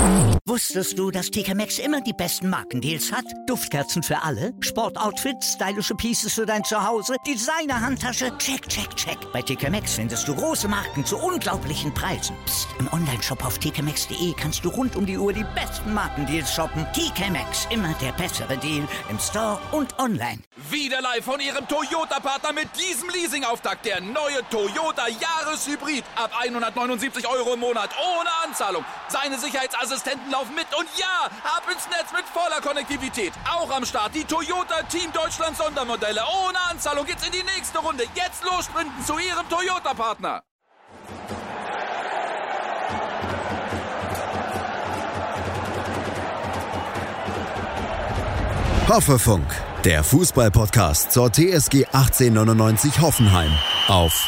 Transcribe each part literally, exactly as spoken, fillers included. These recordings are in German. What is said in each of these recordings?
Wusstest du, dass T K Maxx immer die besten Markendeals hat? Duftkerzen für alle, Sportoutfits, stylische Pieces für dein Zuhause, Designer-Handtasche, check, check, check. Bei T K Maxx findest du große Marken zu unglaublichen Preisen. Psst. Im Onlineshop auf t k maxx punkt d e kannst du rund um die Uhr die besten Markendeals shoppen. T K Maxx, immer der bessere Deal im Store und online. Wieder live von Ihrem Toyota-Partner mit diesem Leasing-Auftakt. Der neue Toyota Jahreshybrid. Ab hundertneunundsiebzig Euro im Monat. Ohne Anzahlung. Seine Sicherheitsassistenten laufen mit. Und ja, ab ins Netz mit voller Konnektivität. Auch am Start die Toyota Team Deutschland Sondermodelle. Ohne Anzahlung geht's in die nächste Runde. Jetzt los sprinten zu Ihrem Toyota-Partner. Hoffefunk, der Fußball-Podcast zur T S G achtzehnhundertneunundneunzig Hoffenheim auf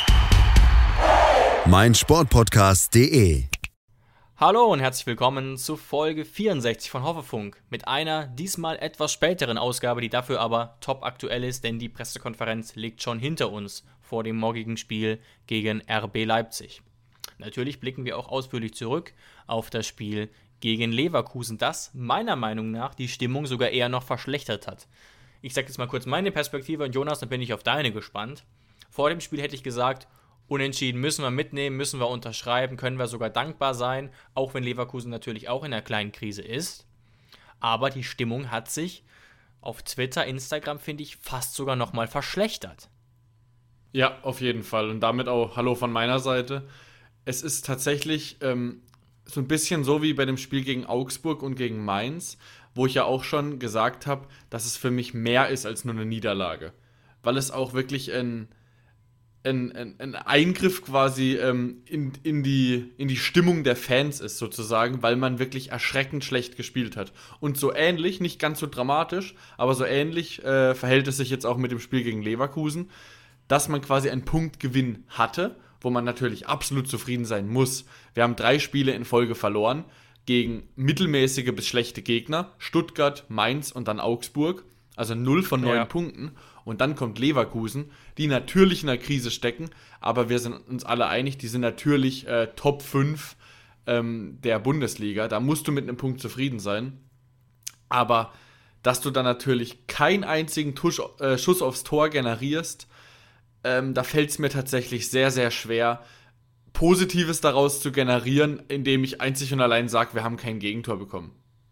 meinsportpodcast punkt de. Hallo und herzlich willkommen zu Folge vierundsechzig von Hoffefunk mit einer diesmal etwas späteren Ausgabe, die dafür aber top aktuell ist, denn die Pressekonferenz liegt schon hinter uns vor dem morgigen Spiel gegen R B Leipzig. Natürlich blicken wir auch ausführlich zurück auf das Spiel gegen Leverkusen, das meiner Meinung nach die Stimmung sogar eher noch verschlechtert hat. Ich sage jetzt mal kurz meine Perspektive und Jonas, dann bin ich auf deine gespannt. Vor dem Spiel hätte ich gesagt, unentschieden müssen wir mitnehmen, müssen wir unterschreiben, können wir sogar dankbar sein, auch wenn Leverkusen natürlich auch in einer kleinen Krise ist. Aber die Stimmung hat sich auf Twitter, Instagram, finde ich, fast sogar nochmal verschlechtert. Ja, auf jeden Fall. Und damit auch Hallo von meiner Seite. Es ist tatsächlich ähm, so ein bisschen so wie bei dem Spiel gegen Augsburg und gegen Mainz, wo ich ja auch schon gesagt habe, dass es für mich mehr ist als nur eine Niederlage. Weil es auch wirklich ein, ein, ein, ein Eingriff quasi ähm, in, in, die, in die Stimmung der Fans ist sozusagen, weil man wirklich erschreckend schlecht gespielt hat. Und so ähnlich, nicht ganz so dramatisch, aber so ähnlich äh, verhält es sich jetzt auch mit dem Spiel gegen Leverkusen, dass man quasi einen Punktgewinn hatte, wo man natürlich absolut zufrieden sein muss. Wir haben drei Spiele in Folge verloren gegen mittelmäßige bis schlechte Gegner. Stuttgart, Mainz und dann Augsburg. Also null von neun ja. Punkten. Und dann kommt Leverkusen, die natürlich in einer Krise stecken. Aber wir sind uns alle einig, die sind natürlich äh, Top fünf ähm, der Bundesliga. Da musst du mit einem Punkt zufrieden sein. Aber dass du dann natürlich keinen einzigen Tusch, äh, Schuss aufs Tor generierst, Ähm, da fällt es mir tatsächlich sehr, sehr schwer, Positives daraus zu generieren, indem ich einzig und allein sage, wir haben kein Gegentor bekommen.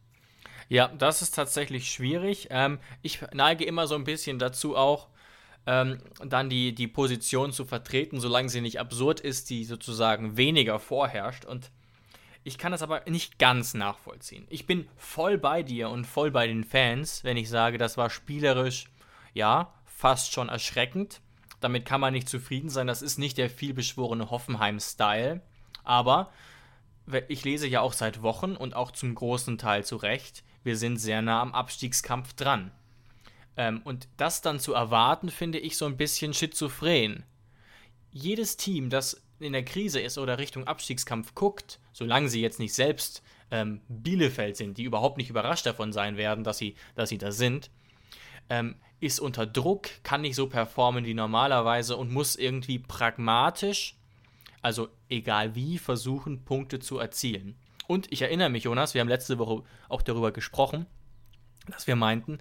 Ja, das ist tatsächlich schwierig. Ähm, ich neige immer so ein bisschen dazu auch, ähm, dann die, die Position zu vertreten, solange sie nicht absurd ist, die sozusagen weniger vorherrscht. Und ich kann das aber nicht ganz nachvollziehen. Ich bin voll bei dir und voll bei den Fans, wenn ich sage, das war spielerisch, ja, fast schon erschreckend. Damit kann man nicht zufrieden sein. Das ist nicht der vielbeschworene Hoffenheim-Style. Aber ich lese ja auch seit Wochen und auch zum großen Teil zu Recht, wir sind sehr nah am Abstiegskampf dran. Ähm, und das dann zu erwarten, finde ich so ein bisschen schizophren. Jedes Team, das in der Krise ist oder Richtung Abstiegskampf guckt, solange sie jetzt nicht selbst ähm, Bielefeld sind, die überhaupt nicht überrascht davon sein werden, dass sie, dass sie da sind, ähm, ist unter Druck, kann nicht so performen wie normalerweise und muss irgendwie pragmatisch, also egal wie, versuchen, Punkte zu erzielen. Und ich erinnere mich, Jonas, wir haben letzte Woche auch darüber gesprochen, dass wir meinten,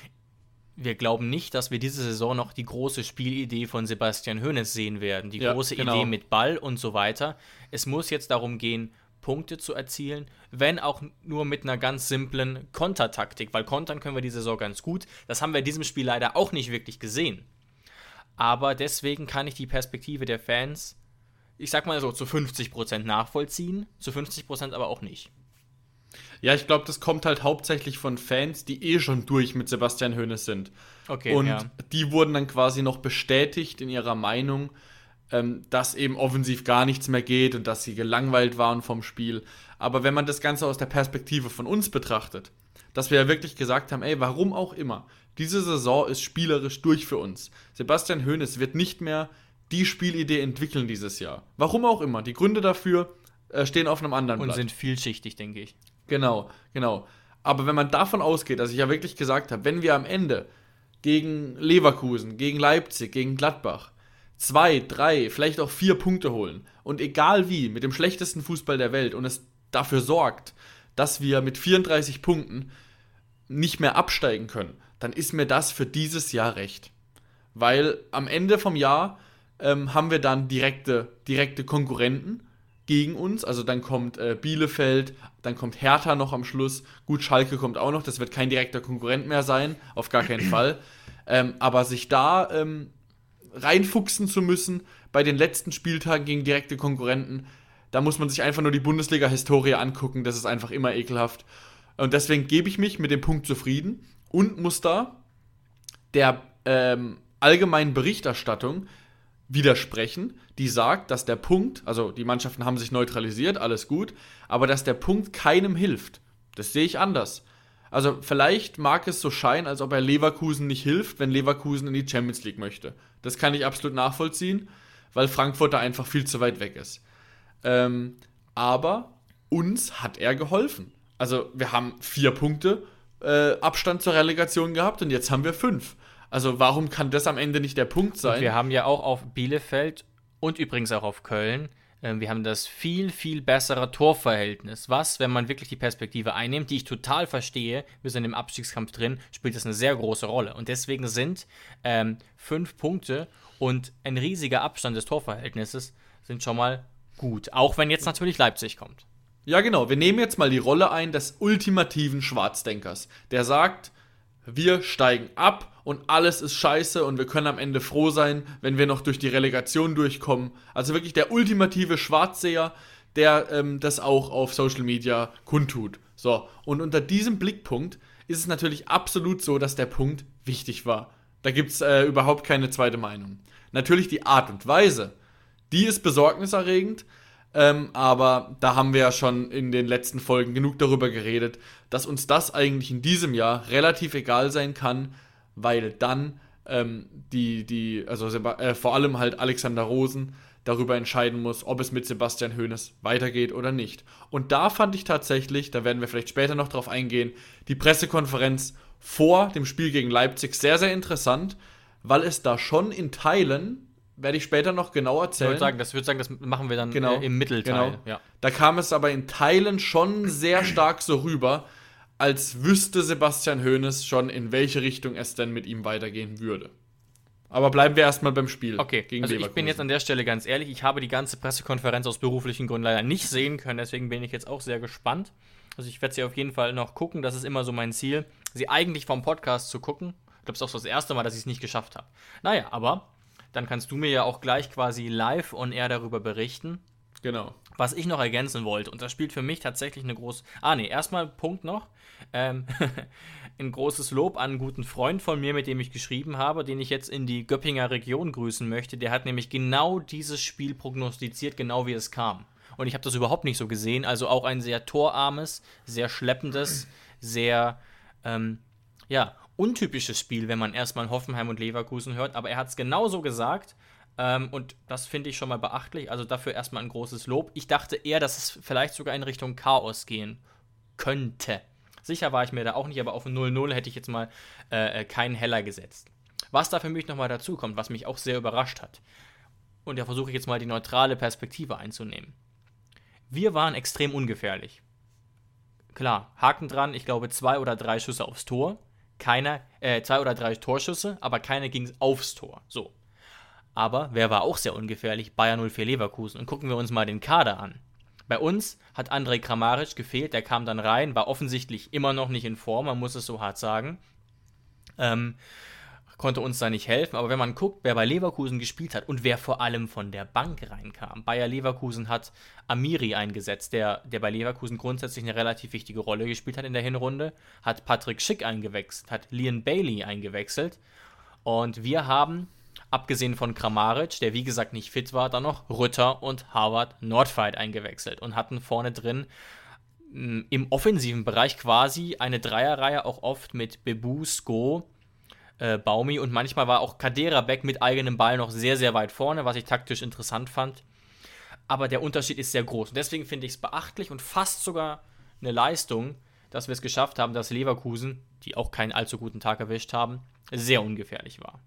wir glauben nicht, dass wir diese Saison noch die große Spielidee von Sebastian Hoeneß sehen werden, die ja, große genau. Idee mit Ball und so weiter. Es muss jetzt darum gehen, Punkte zu erzielen, wenn auch nur mit einer ganz simplen Kontertaktik, weil kontern können wir die Saison ganz gut. Das haben wir in diesem Spiel leider auch nicht wirklich gesehen. Aber deswegen kann ich die Perspektive der Fans, ich sag mal so, zu fünfzig Prozent nachvollziehen, zu fünfzig Prozent aber auch nicht. Ja, ich glaube, das kommt halt hauptsächlich von Fans, die eh schon durch mit Sebastian Hoeneß sind. Okay, und ja. die wurden dann quasi noch bestätigt in ihrer Meinung, ähm, dass eben offensiv gar nichts mehr geht und dass sie gelangweilt waren vom Spiel. Aber wenn man das Ganze aus der Perspektive von uns betrachtet, dass wir ja wirklich gesagt haben, ey, warum auch immer, diese Saison ist spielerisch durch für uns. Sebastian Hoeneß wird nicht mehr die Spielidee entwickeln dieses Jahr. Warum auch immer. Die Gründe dafür äh, stehen auf einem anderen Und Blatt. sind vielschichtig, denke ich. Genau, genau. Aber wenn man davon ausgeht, dass ich ja wirklich gesagt habe, wenn wir am Ende gegen Leverkusen, gegen Leipzig, gegen Gladbach zwei, drei, vielleicht auch vier Punkte holen und egal wie, mit dem schlechtesten Fußball der Welt und es dafür sorgt, dass wir mit vierunddreißig Punkten nicht mehr absteigen können, dann ist mir das für dieses Jahr recht. Weil am Ende vom Jahr ähm, haben wir dann direkte, direkte Konkurrenten gegen uns. Also dann kommt äh, Bielefeld, dann kommt Hertha noch am Schluss. Gut, Schalke kommt auch noch, das wird kein direkter Konkurrent mehr sein, auf gar keinen Fall. Ähm, aber sich da ähm, reinfuchsen zu müssen bei den letzten Spieltagen gegen direkte Konkurrenten, da muss man sich einfach nur die Bundesliga-Historie angucken, das ist einfach immer ekelhaft. Und deswegen gebe ich mich mit dem Punkt zufrieden und muss da der ähm, allgemeinen Berichterstattung widersprechen, die sagt, dass der Punkt, also die Mannschaften haben sich neutralisiert, alles gut, aber dass der Punkt keinem hilft. Das sehe ich anders. Also vielleicht mag es so scheinen, als ob er Leverkusen nicht hilft, wenn Leverkusen in die Champions League möchte. Das kann ich absolut nachvollziehen, weil Frankfurt da einfach viel zu weit weg ist. Ähm, aber uns hat er geholfen. Also wir haben vier Punkte äh, Abstand zur Relegation gehabt und jetzt haben wir fünf. Also warum kann das am Ende nicht der Punkt sein? Und wir haben ja auch auf Bielefeld und übrigens auch auf Köln, äh, wir haben das viel, viel bessere Torverhältnis. Was, wenn man wirklich die Perspektive einnimmt, die ich total verstehe, wir sind im Abstiegskampf drin, spielt das eine sehr große Rolle. Und deswegen sind ähm, fünf Punkte und ein riesiger Abstand des Torverhältnisses sind schon mal gut. Auch wenn jetzt natürlich Leipzig kommt. Ja, genau. Wir nehmen jetzt mal die Rolle ein des ultimativen Schwarzdenkers, der sagt, wir steigen ab und alles ist scheiße und wir können am Ende froh sein, wenn wir noch durch die Relegation durchkommen. Also wirklich der ultimative Schwarzseher, der ähm, das auch auf Social Media kundtut. So, und unter diesem Blickpunkt ist es natürlich absolut so, dass der Punkt wichtig war. Da gibt es äh, überhaupt keine zweite Meinung. Natürlich die Art und Weise, die ist besorgniserregend, ähm, aber da haben wir ja schon in den letzten Folgen genug darüber geredet, dass uns das eigentlich in diesem Jahr relativ egal sein kann, weil dann ähm, die, die, also Seba- äh, vor allem halt Alexander Rosen darüber entscheiden muss, ob es mit Sebastian Hoeneß weitergeht oder nicht. Und da fand ich tatsächlich, da werden wir vielleicht später noch drauf eingehen, die Pressekonferenz vor dem Spiel gegen Leipzig sehr, sehr interessant, weil es da schon in Teilen, werde ich später noch genau erzählen. Ich würde sagen, das, würd sagen, das machen wir dann genau, äh, im Mittelteil. Genau. Ja. Da kam es aber in Teilen schon sehr stark so rüber, als wüsste Sebastian Hoeneß schon, in welche Richtung es denn mit ihm weitergehen würde. Aber bleiben wir erstmal beim Spiel. Okay, gegen also Leverkusen. Ich bin jetzt an der Stelle ganz ehrlich, ich habe die ganze Pressekonferenz aus beruflichen Gründen leider nicht sehen können, deswegen bin ich jetzt auch sehr gespannt. Also ich werde sie auf jeden Fall noch gucken, das ist immer so mein Ziel, sie eigentlich vom Podcast zu gucken. Ich glaube, es ist auch so das erste Mal, dass ich es nicht geschafft habe. Naja, aber dann kannst du mir ja auch gleich quasi live on air darüber berichten. Genau. Was ich noch ergänzen wollte, und das spielt für mich tatsächlich eine große... Ah, nee, erstmal Punkt noch. Ähm, ein großes Lob an einen guten Freund von mir, mit dem ich geschrieben habe, den ich jetzt in die Göppinger Region grüßen möchte. Der hat nämlich genau dieses Spiel prognostiziert, genau wie es kam. Und ich habe das überhaupt nicht so gesehen. Also auch ein sehr torarmes, sehr schleppendes, sehr, ähm, ja, untypisches Spiel, wenn man erstmal Hoffenheim und Leverkusen hört. Aber er hat es genauso gesagt. Ähm, und das finde ich schon mal beachtlich. Also dafür erstmal ein großes Lob. Ich dachte eher, dass es vielleicht sogar in Richtung Chaos gehen könnte. Sicher war ich mir da auch nicht, aber auf null null hätte ich jetzt mal äh, keinen Heller gesetzt. Was da für mich nochmal dazu kommt, was mich auch sehr überrascht hat. Und da versuche ich jetzt mal die neutrale Perspektive einzunehmen. Wir waren extrem ungefährlich. Klar, Haken dran, ich glaube zwei oder drei Schüsse aufs Tor. Keiner, äh, zwei oder drei Torschüsse, aber keine ging aufs Tor. So. Aber wer war auch sehr ungefährlich? Bayer null vier Leverkusen. Und gucken wir uns mal den Kader an. Bei uns hat Andrej Kramaric gefehlt, der kam dann rein, war offensichtlich immer noch nicht in Form, man muss es so hart sagen. Ähm, konnte uns da nicht helfen, aber wenn man guckt, wer bei Leverkusen gespielt hat und wer vor allem von der Bank reinkam. Bayer Leverkusen hat Amiri eingesetzt, der, der bei Leverkusen grundsätzlich eine relativ wichtige Rolle gespielt hat in der Hinrunde, hat Patrick Schick eingewechselt, hat Leon Bailey eingewechselt und wir haben, abgesehen von Kramaric, der wie gesagt nicht fit war, dann noch Rütter und Harvard Nordfight eingewechselt und hatten vorne drin mh, im offensiven Bereich quasi eine Dreierreihe, auch oft mit Bebu, Sko, äh, Baumi und manchmal war auch Kaderabek mit eigenem Ball noch sehr, sehr weit vorne, was ich taktisch interessant fand. Aber der Unterschied ist sehr groß und deswegen finde ich es beachtlich und fast sogar eine Leistung, dass wir es geschafft haben, dass Leverkusen, die auch keinen allzu guten Tag erwischt haben, sehr ungefährlich war.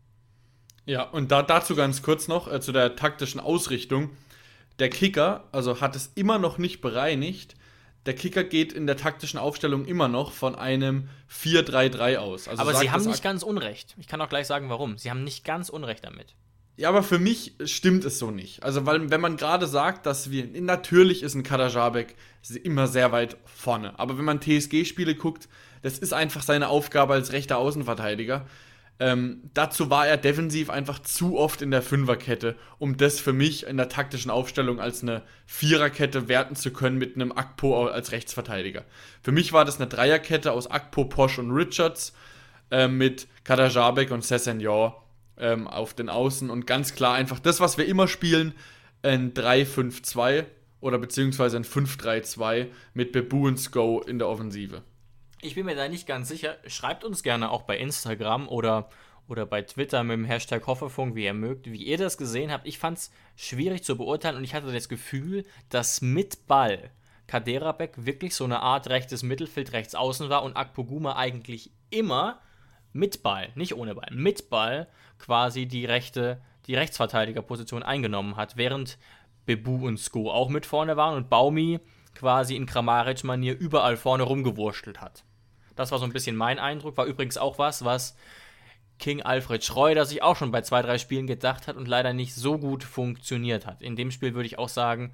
Ja, und da, dazu ganz kurz noch, äh, zu der taktischen Ausrichtung. Der Kicker, also hat es immer noch nicht bereinigt, der Kicker geht in der taktischen Aufstellung immer noch von einem vier drei drei aus. Also aber sie haben das nicht ganz Unrecht. Ich kann auch gleich sagen, warum. Sie haben nicht ganz Unrecht damit. Ja, aber für mich stimmt es so nicht. Also, weil, wenn man gerade sagt, dass wir, natürlich ist ein Kader Jabek immer sehr weit vorne. Aber wenn man T S G-Spiele guckt, das ist einfach seine Aufgabe als rechter Außenverteidiger. Ähm, dazu war er defensiv einfach zu oft in der Fünferkette, um das für mich in der taktischen Aufstellung als eine Viererkette werten zu können mit einem Akpo als Rechtsverteidiger. Für mich war das eine Dreierkette aus Akpo, Posch und Richards äh, mit Kader Jabek und Sessegnon ähm, auf den Außen und ganz klar einfach das, was wir immer spielen, ein drei fünf zwei oder beziehungsweise ein fünf drei zwei mit Bebu und Sko in der Offensive. Ich bin mir da nicht ganz sicher. Schreibt uns gerne auch bei Instagram oder, oder bei Twitter mit dem Hashtag Hoffefunk, wie ihr mögt, wie ihr das gesehen habt. Ich fand es schwierig zu beurteilen und ich hatte das Gefühl, dass mit Ball Kaderabek wirklich so eine Art rechtes Mittelfeld rechts außen war und Akpoguma eigentlich immer mit Ball, nicht ohne Ball, mit Ball quasi die rechte, die Rechtsverteidigerposition eingenommen hat, während Bebu und Sko auch mit vorne waren und Baumi quasi in Kramaric-Manier überall vorne rumgewurschtelt hat. Das war so ein bisschen mein Eindruck, war übrigens auch was, was King Alfred Schreuder sich auch schon bei zwei, drei Spielen gedacht hat und leider nicht so gut funktioniert hat. In dem Spiel würde ich auch sagen,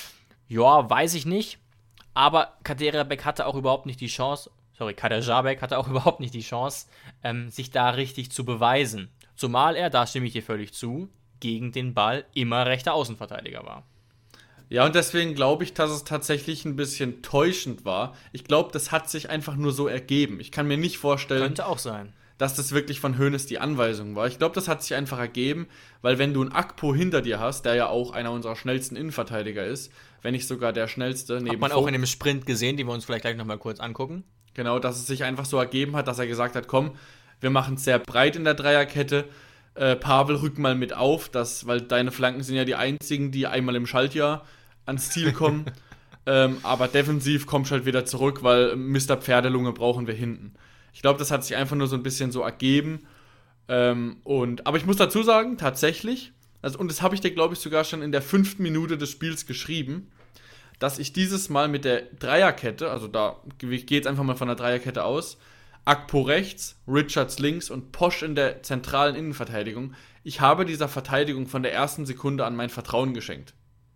ja, weiß ich nicht, aber Kaderabek hatte auch überhaupt nicht die Chance, sorry, Kader Jabek hatte auch überhaupt nicht die Chance, ähm, sich da richtig zu beweisen. Zumal er, da stimme ich dir völlig zu, gegen den Ball immer rechter Außenverteidiger war. Ja, und deswegen glaube ich, dass es tatsächlich ein bisschen täuschend war. Ich glaube, das hat sich einfach nur so ergeben. Ich kann mir nicht vorstellen, Könnte auch sein, dass das wirklich von Hoeneß die Anweisung war. Ich glaube, das hat sich einfach ergeben, weil wenn du einen Akpo hinter dir hast, der ja auch einer unserer schnellsten Innenverteidiger ist, wenn nicht sogar der schnellste. Hat man auch in dem Sprint gesehen, den wir uns vielleicht gleich nochmal kurz angucken. Genau, dass es sich einfach so ergeben hat, dass er gesagt hat, komm, wir machen es sehr breit in der Dreierkette. Äh, Pavel, rück mal mit auf, das, weil deine Flanken sind ja die einzigen, die einmal im Schaltjahr ans Ziel kommen. ähm, aber defensiv kommst du halt wieder zurück, weil Mister Pferdelunge brauchen wir hinten. Ich glaube, das hat sich einfach nur so ein bisschen so ergeben. Ähm, und, aber ich muss dazu sagen, tatsächlich, also, und das habe ich dir, glaube ich, sogar schon in der fünften Minute des Spiels geschrieben, dass ich dieses Mal mit der Dreierkette, also da ich gehe jetzt einfach mal von der Dreierkette aus, Akpo rechts, Richards links und Posch in der zentralen Innenverteidigung, ich habe dieser Verteidigung von der ersten Sekunde an mein Vertrauen geschenkt.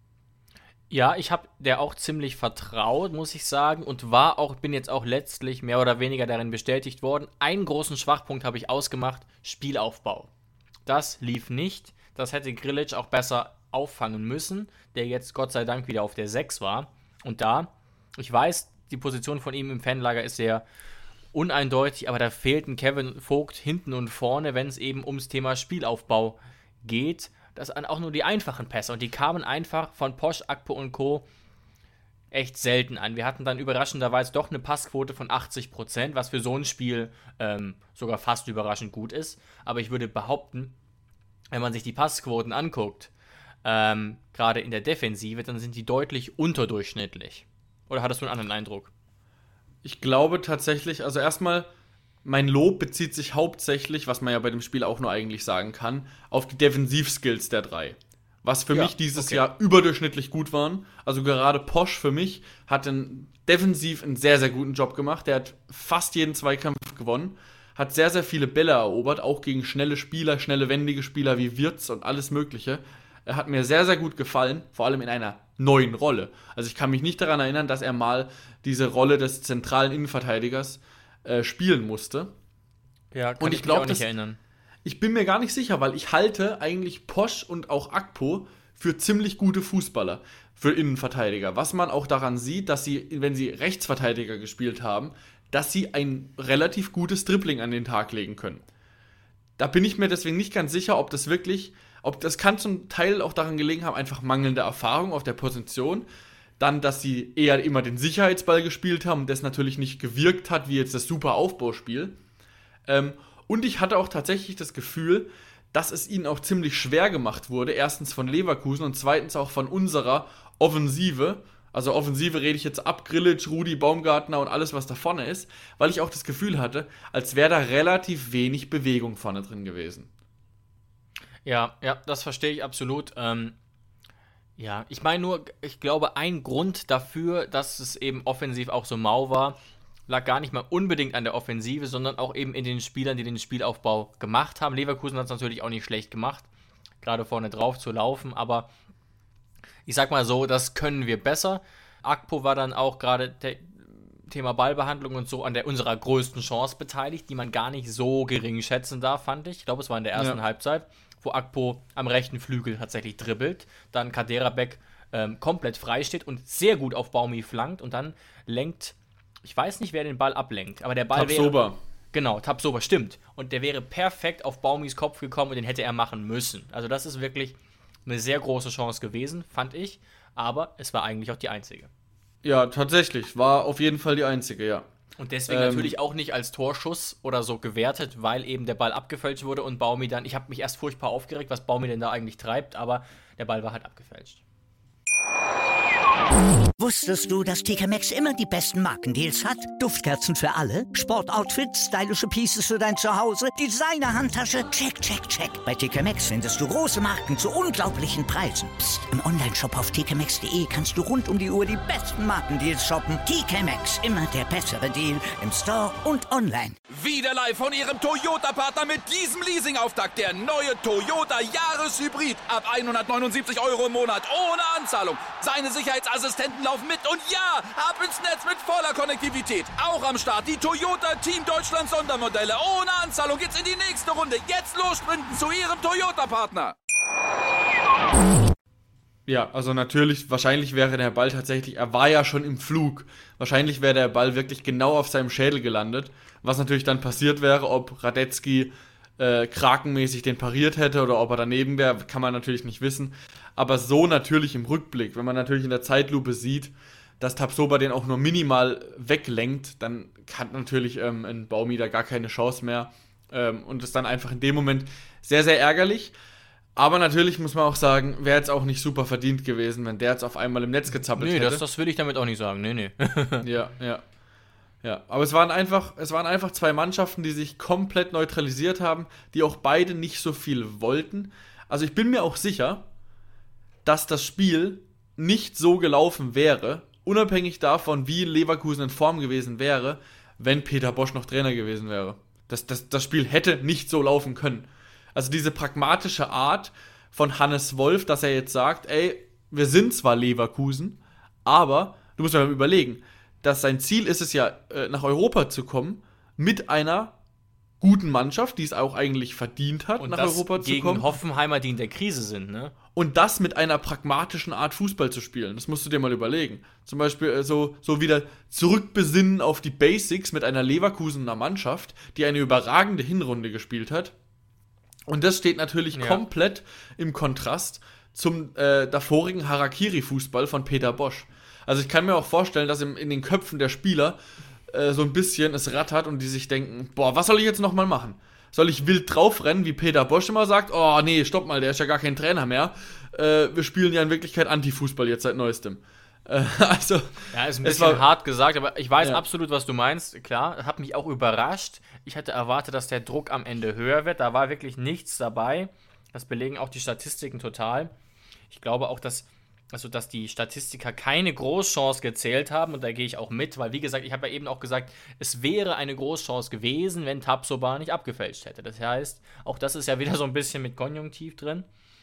Ja, ich habe der auch ziemlich vertraut, muss ich sagen, und war auch, bin jetzt auch letztlich mehr oder weniger darin bestätigt worden. Einen großen Schwachpunkt habe ich ausgemacht, Spielaufbau. Das lief nicht, das hätte Grilic auch besser auffangen müssen, der jetzt Gott sei Dank wieder auf der sechs war. Und da, ich weiß, die Position von ihm im Fanlager ist sehr uneindeutig, aber da fehlt ein Kevin Vogt hinten und vorne, wenn es eben ums Thema Spielaufbau geht. Das sind auch nur die einfachen Pässe und die kamen einfach von Posch, Akpo und Co. echt selten an. Wir hatten dann überraschenderweise doch eine Passquote von achtzig Prozent, was für so ein Spiel ähm, sogar fast überraschend gut ist. Aber ich würde behaupten, wenn man sich die Passquoten anguckt, ähm, gerade in der Defensive, dann sind die deutlich unterdurchschnittlich. Oder hattest du einen anderen Eindruck? Ich glaube tatsächlich, also erstmal, mein Lob bezieht sich hauptsächlich, was man ja bei dem Spiel auch nur eigentlich sagen kann, auf die Defensivskills der drei. Was für ja, mich dieses okay. Jahr überdurchschnittlich gut waren. Also gerade Posch für mich hat einen, defensiv einen sehr, sehr guten Job gemacht. Der hat fast jeden Zweikampf gewonnen, hat sehr, sehr viele Bälle erobert, auch gegen schnelle Spieler, schnelle, wendige Spieler wie Wirtz und alles Mögliche. Er hat mir sehr, sehr gut gefallen, vor allem in einer neuen Rolle. Also ich kann mich nicht daran erinnern, dass er mal diese Rolle des zentralen Innenverteidigers äh, spielen musste. Ja, kann und ich, ich mich auch glaube, nicht erinnern. Ich bin mir gar nicht sicher, weil ich halte eigentlich Posch und auch Akpo für ziemlich gute Fußballer, für Innenverteidiger. Was man auch daran sieht, dass sie, wenn sie Rechtsverteidiger gespielt haben, dass sie ein relativ gutes Dribbling an den Tag legen können. Da bin ich mir deswegen nicht ganz sicher, ob das wirklich, ob das kann zum Teil auch daran gelegen haben, einfach mangelnde Erfahrung auf der Position. Dann, dass sie eher immer den Sicherheitsball gespielt haben und das natürlich nicht gewirkt hat, wie jetzt das super Aufbauspiel. Ähm, und ich hatte auch tatsächlich das Gefühl, dass es ihnen auch ziemlich schwer gemacht wurde. Erstens von Leverkusen und zweitens auch von unserer Offensive. Also Offensive rede ich jetzt ab, Grilic, Rudi, Baumgartner und alles, was da vorne ist. Weil ich auch das Gefühl hatte, als wäre da relativ wenig Bewegung vorne drin gewesen. Ja, ja, das verstehe ich absolut. Ähm, Ja, ich meine nur, ich glaube, ein Grund dafür, dass es eben offensiv auch so mau war, lag gar nicht mal unbedingt an der Offensive, sondern auch eben in den Spielern, die den Spielaufbau gemacht haben. Leverkusen hat es natürlich auch nicht schlecht gemacht, gerade vorne drauf zu laufen, aber ich sag mal so, das können wir besser. Akpo war dann auch gerade Thema Ballbehandlung und so an der unserer größten Chance beteiligt, die man gar nicht so gering schätzen darf, fand ich. Ich glaube, es war in der ersten ja. Halbzeit, wo Akpo am rechten Flügel tatsächlich dribbelt, dann Kaderabek ähm, komplett frei steht und sehr gut auf Baumi flankt und dann lenkt, ich weiß nicht, wer den Ball ablenkt, aber der Ball Tapsoba. wäre... Genau, Tapsoba, stimmt. Und der wäre perfekt auf Baumis Kopf gekommen und den hätte er machen müssen. Also das ist wirklich eine sehr große Chance gewesen, fand ich, aber es war eigentlich auch die einzige. Ja, tatsächlich, war auf jeden Fall die einzige, ja. Und deswegen ähm, natürlich auch nicht als Torschuss oder so gewertet, weil eben der Ball abgefälscht wurde und Baumi dann, ich habe mich erst furchtbar aufgeregt, was Baumi denn da eigentlich treibt, aber der Ball war halt abgefälscht. Wusstest du, dass T K Maxx immer die besten Markendeals hat? Duftkerzen für alle, Sportoutfits, stylische Pieces für dein Zuhause, Designer-Handtasche, check, check, check. Bei T K Maxx findest du große Marken zu unglaublichen Preisen. Psst. Im Onlineshop auf t k maxx punkt d e kannst du rund um die Uhr die besten Markendeals shoppen. T K Maxx, immer der bessere Deal im Store und online. Wieder live von Ihrem Toyota-Partner mit diesem Leasing-Auftakt. Der neue Toyota Jahreshybrid. Ab hundertneunundsiebzig Euro im Monat ohne Anzahlung. Seine Sicherheitsassistenten laufen mit und ja, ab ins Netz mit voller Konnektivität. Auch am Start die Toyota Team Deutschland Sondermodelle. Ohne Anzahlung geht's in die nächste Runde. Jetzt los sprinten zu Ihrem Toyota-Partner. Ja, also natürlich, wahrscheinlich wäre der Ball tatsächlich, er war ja schon im Flug. Wahrscheinlich wäre der Ball wirklich genau auf seinem Schädel gelandet. Was natürlich dann passiert wäre, ob Radetzky äh, krakenmäßig den pariert hätte oder ob er daneben wäre, kann man natürlich nicht wissen. Aber so natürlich im Rückblick, wenn man natürlich in der Zeitlupe sieht, dass Tapsoba den auch nur minimal weglenkt, dann hat natürlich ähm, ein Baumi da gar keine Chance mehr. Ähm, und ist dann einfach in dem Moment sehr, sehr ärgerlich. Aber natürlich muss man auch sagen, wäre jetzt auch nicht super verdient gewesen, wenn der jetzt auf einmal im Netz gezappelt nee, hätte. Nee, das, das will ich damit auch nicht sagen. Nee, nee. ja, ja. Ja, aber es waren einfach, es waren einfach zwei Mannschaften, die sich komplett neutralisiert haben, die auch beide nicht so viel wollten. Also ich bin mir auch sicher, dass das Spiel nicht so gelaufen wäre, unabhängig davon, wie Leverkusen in Form gewesen wäre, wenn Peter Bosz noch Trainer gewesen wäre. Das, das, das Spiel hätte nicht so laufen können. Also diese pragmatische Art von Hannes Wolf, dass er jetzt sagt, ey, wir sind zwar Leverkusen, aber du musst dir mal überlegen, dass sein Ziel ist es ja, nach Europa zu kommen, mit einer guten Mannschaft, die es auch eigentlich verdient hat, und nach das Europa zu gegen kommen. Hoffenheimer, die in der Krise sind, ne? Und das mit einer pragmatischen Art Fußball zu spielen. Das musst du dir mal überlegen. Zum Beispiel so, so wieder zurückbesinnen auf die Basics mit einer Leverkusener Mannschaft, die eine überragende Hinrunde gespielt hat. Und das steht natürlich ja. komplett im Kontrast zum äh, davorigen Harakiri-Fußball von Peter Bosz. Also ich kann mir auch vorstellen, dass im, in den Köpfen der Spieler äh, so ein bisschen es rattert und die sich denken, boah, was soll ich jetzt nochmal machen? Soll ich wild draufrennen, wie Peter Bosz immer sagt, oh nee, stopp mal, der ist ja gar kein Trainer mehr. Äh, wir spielen ja in Wirklichkeit Anti-Fußball jetzt seit Neuestem. Äh, also, ja, ist ein bisschen war, hart gesagt, aber ich weiß ja. absolut, was du meinst. Klar, hat mich auch überrascht. Ich hatte erwartet, dass der Druck am Ende höher wird. Da war wirklich nichts dabei. Das belegen auch die Statistiken total. Ich glaube auch, dass Also, dass die Statistiker keine Großchance gezählt haben, und da gehe ich auch mit, weil, wie gesagt, ich habe ja eben auch gesagt, es wäre eine Großchance gewesen, wenn Tapsoba nicht abgefälscht hätte. Das heißt, auch das ist ja wieder so ein bisschen mit Konjunktiv drin.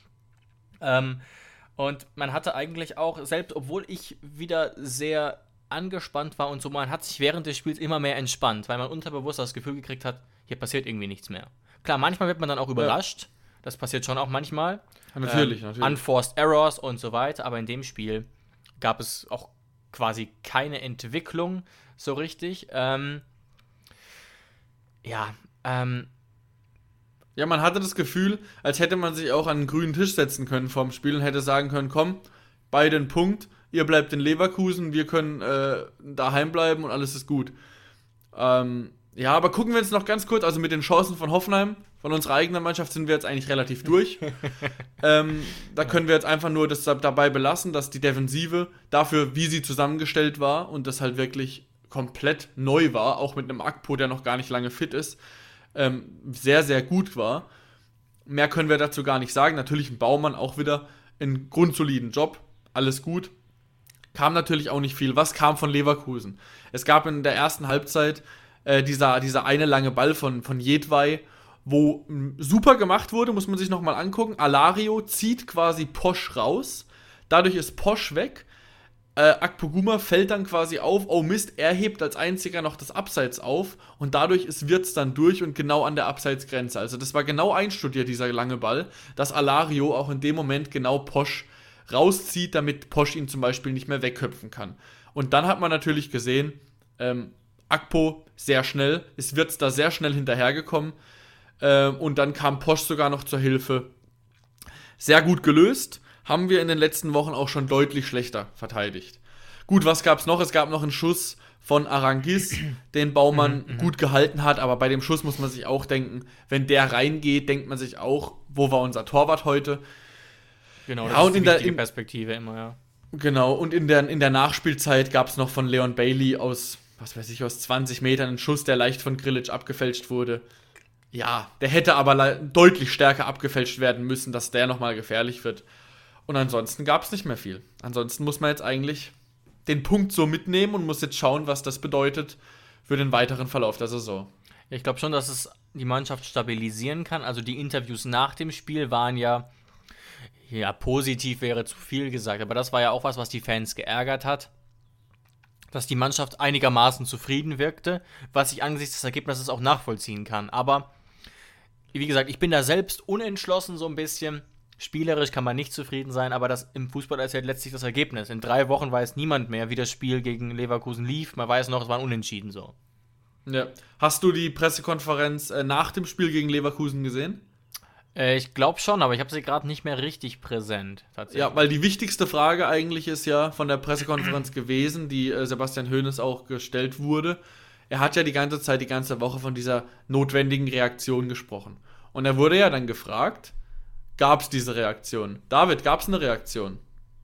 Ähm, und man hatte eigentlich auch, selbst obwohl ich wieder sehr angespannt war und so, man hat sich während des Spiels immer mehr entspannt, weil man unterbewusst das Gefühl gekriegt hat, hier passiert irgendwie nichts mehr. Klar, manchmal wird man dann auch überrascht, ja. Das passiert schon auch manchmal. Ja, natürlich, ähm, natürlich. Unforced Errors und so weiter, aber in dem Spiel gab es auch quasi keine Entwicklung so richtig. Ähm, ja, ähm. Ja, man hatte das Gefühl, als hätte man sich auch an einen grünen Tisch setzen können vorm Spiel und hätte sagen können, komm, beide einen Punkt, ihr bleibt in Leverkusen, wir können äh, daheim bleiben und alles ist gut. Ähm, ja, aber gucken wir jetzt noch ganz kurz, also mit den Chancen von Hoffenheim, von unserer eigenen Mannschaft sind wir jetzt eigentlich relativ durch. ähm, da können wir jetzt einfach nur das dabei belassen, dass die Defensive dafür, wie sie zusammengestellt war und das halt wirklich komplett neu war, auch mit einem Akpo, der noch gar nicht lange fit ist, ähm, sehr, sehr gut war. Mehr können wir dazu gar nicht sagen. Natürlich ein Baumann auch wieder einen grundsoliden Job alles gut. Kam natürlich auch nicht viel. Was kam von Leverkusen? Es gab in der ersten Halbzeit äh, dieser, dieser eine lange Ball von, von Jedwai, wo mh, super gemacht wurde, muss man sich nochmal angucken. Alario zieht quasi Posch raus. Dadurch ist Posch weg. Äh, Akpoguma fällt dann quasi auf. Oh Mist, er hebt als einziger noch das Abseits auf. Und dadurch ist Wirtz dann durch und genau an der Abseitsgrenze. Also das war genau einstudiert, dieser lange Ball, dass Alario auch in dem Moment genau Posch rauszieht, damit Posch ihn zum Beispiel nicht mehr wegköpfen kann. Und dann hat man natürlich gesehen, ähm, Akpo sehr schnell, ist Wirtz da sehr schnell hinterhergekommen. Ähm, und dann kam Posch sogar noch zur Hilfe. Sehr gut gelöst. Haben wir in den letzten Wochen auch schon deutlich schlechter verteidigt. Gut, was gab es noch? Es gab noch einen Schuss von Arangis, den Baumann mhm, gut gehalten hat, aber bei dem Schuss muss man sich auch denken, wenn der reingeht, denkt man sich auch, wo war unser Torwart heute? Genau, das ja, ist und die in der wichtige in, Perspektive immer, ja. Genau, und in der, in der Nachspielzeit gab es noch von Leon Bailey aus, was weiß ich, aus zwanzig Metern einen Schuss, der leicht von Grilic abgefälscht wurde. Ja, der hätte aber le- deutlich stärker abgefälscht werden müssen, dass der nochmal gefährlich wird. Und ansonsten gab es nicht mehr viel. Ansonsten muss man jetzt eigentlich den Punkt so mitnehmen und muss jetzt schauen, was das bedeutet für den weiteren Verlauf der Saison. Ich glaube schon, dass es die Mannschaft stabilisieren kann. Also die Interviews nach dem Spiel waren ja, ja, positiv wäre zu viel gesagt, aber das war ja auch was, was die Fans geärgert hat. Dass die Mannschaft einigermaßen zufrieden wirkte, was ich angesichts des Ergebnisses auch nachvollziehen kann. Aber, wie gesagt, ich bin da selbst unentschlossen so ein bisschen. Spielerisch kann man nicht zufrieden sein, aber das im Fußball ist ja letztlich das Ergebnis. In drei Wochen weiß niemand mehr, wie das Spiel gegen Leverkusen lief. Man weiß noch, es war ein Unentschieden so. Ja. Hast du die Pressekonferenz äh, nach dem Spiel gegen Leverkusen gesehen? Äh, ich glaube schon, aber ich habe sie gerade nicht mehr richtig präsent. Tatsächlich. Ja, weil die wichtigste Frage eigentlich ist ja von der Pressekonferenz gewesen, die äh, Sebastian Hoeneß auch gestellt wurde. Er hat ja die ganze Zeit, die ganze Woche von dieser notwendigen Reaktion gesprochen. Und er wurde ja dann gefragt, gab es diese Reaktion? David, gab es eine Reaktion?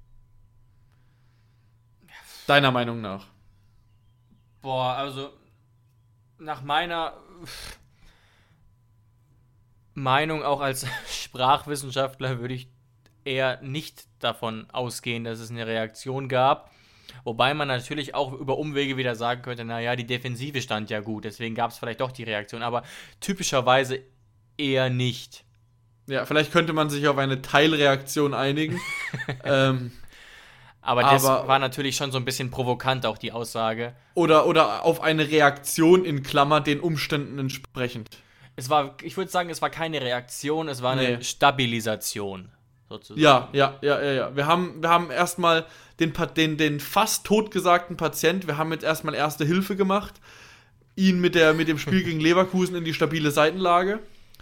Deiner Meinung nach? Boah, also nach meiner Meinung auch als Sprachwissenschaftler würde ich eher nicht davon ausgehen, dass es eine Reaktion gab. Wobei man natürlich auch über Umwege wieder sagen könnte, naja, die Defensive stand ja gut, deswegen gab es vielleicht doch die Reaktion. Aber typischerweise eher nicht. Ja, vielleicht könnte man sich auf eine Teilreaktion einigen. ähm, aber das aber, war natürlich schon so ein bisschen provokant, auch die Aussage. Oder, oder auf eine Reaktion in Klammer den Umständen entsprechend. Es war, ich würde sagen, es war keine Reaktion, es war eine nee. Stabilisation, sozusagen. Ja, ja, ja, ja, ja. Wir haben, wir haben erstmal den, den, den fast totgesagten Patient, wir haben jetzt erstmal Erste Hilfe gemacht, ihn mit, der, mit dem Spiel gegen Leverkusen in die stabile Seitenlage.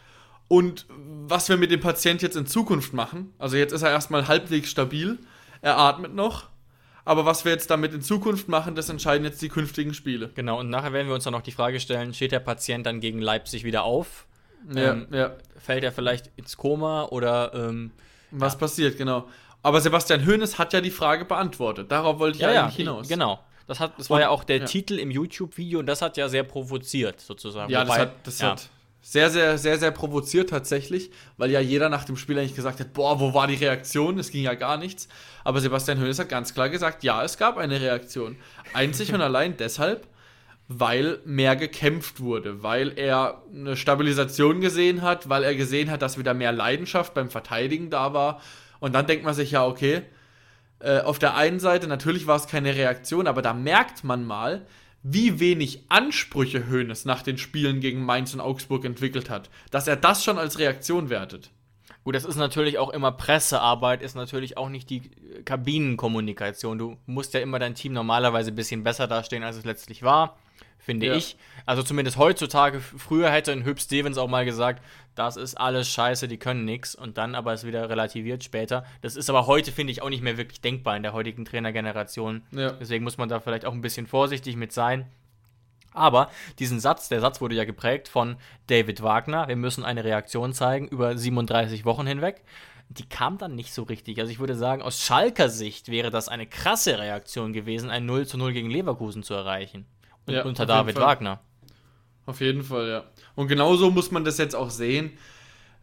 Und was wir mit dem Patient jetzt in Zukunft machen, also jetzt ist er erstmal halbwegs stabil, er atmet noch, aber was wir jetzt damit in Zukunft machen, das entscheiden jetzt die künftigen Spiele. Genau, und nachher werden wir uns dann noch die Frage stellen, steht der Patient dann gegen Leipzig wieder auf? Ja, ähm, ja. Fällt er vielleicht ins Koma oder ähm, was ja. passiert, genau. Aber Sebastian Hoeneß hat ja die Frage beantwortet, darauf wollte ich ja, eigentlich ja, hinaus. Genau, das, hat, das war und, ja auch der ja. Titel im YouTube-Video und das hat ja sehr provoziert, sozusagen. Ja, Wobei, das hat... Das ja. hat Sehr, sehr, sehr, sehr provoziert tatsächlich, weil ja jeder nach dem Spiel eigentlich gesagt hat, boah, wo war die Reaktion? Es ging ja gar nichts. Aber Sebastian Hoeneß hat ganz klar gesagt, ja, es gab eine Reaktion. Einzig und allein deshalb, weil mehr gekämpft wurde, weil er eine Stabilisation gesehen hat, weil er gesehen hat, dass wieder mehr Leidenschaft beim Verteidigen da war. Und dann denkt man sich, ja, okay, äh, auf der einen Seite, natürlich war es keine Reaktion, aber da merkt man mal, wie wenig Ansprüche Hoeneß nach den Spielen gegen Mainz und Augsburg entwickelt hat, dass er das schon als Reaktion wertet. Gut, das ist natürlich auch immer Pressearbeit, ist natürlich auch nicht die Kabinenkommunikation. Du musst ja immer dein Team normalerweise ein bisschen besser dastehen, als es letztlich war, finde ja. ich. Also zumindest heutzutage, früher hätte ein Hüb Stevens auch mal gesagt, das ist alles scheiße, die können nix und dann aber es wieder relativiert später. Das ist aber heute, finde ich, auch nicht mehr wirklich denkbar in der heutigen Trainergeneration. Ja. Deswegen muss man da vielleicht auch ein bisschen vorsichtig mit sein. Aber diesen Satz, der Satz wurde ja geprägt von David Wagner, wir müssen eine Reaktion zeigen über siebenunddreißig Wochen hinweg. Die kam dann nicht so richtig. Also ich würde sagen, aus Schalker Sicht wäre das eine krasse Reaktion gewesen, ein null zu null gegen Leverkusen zu erreichen. Und ja, unter David Wagner. Auf jeden Fall, ja. Und genauso muss man das jetzt auch sehen.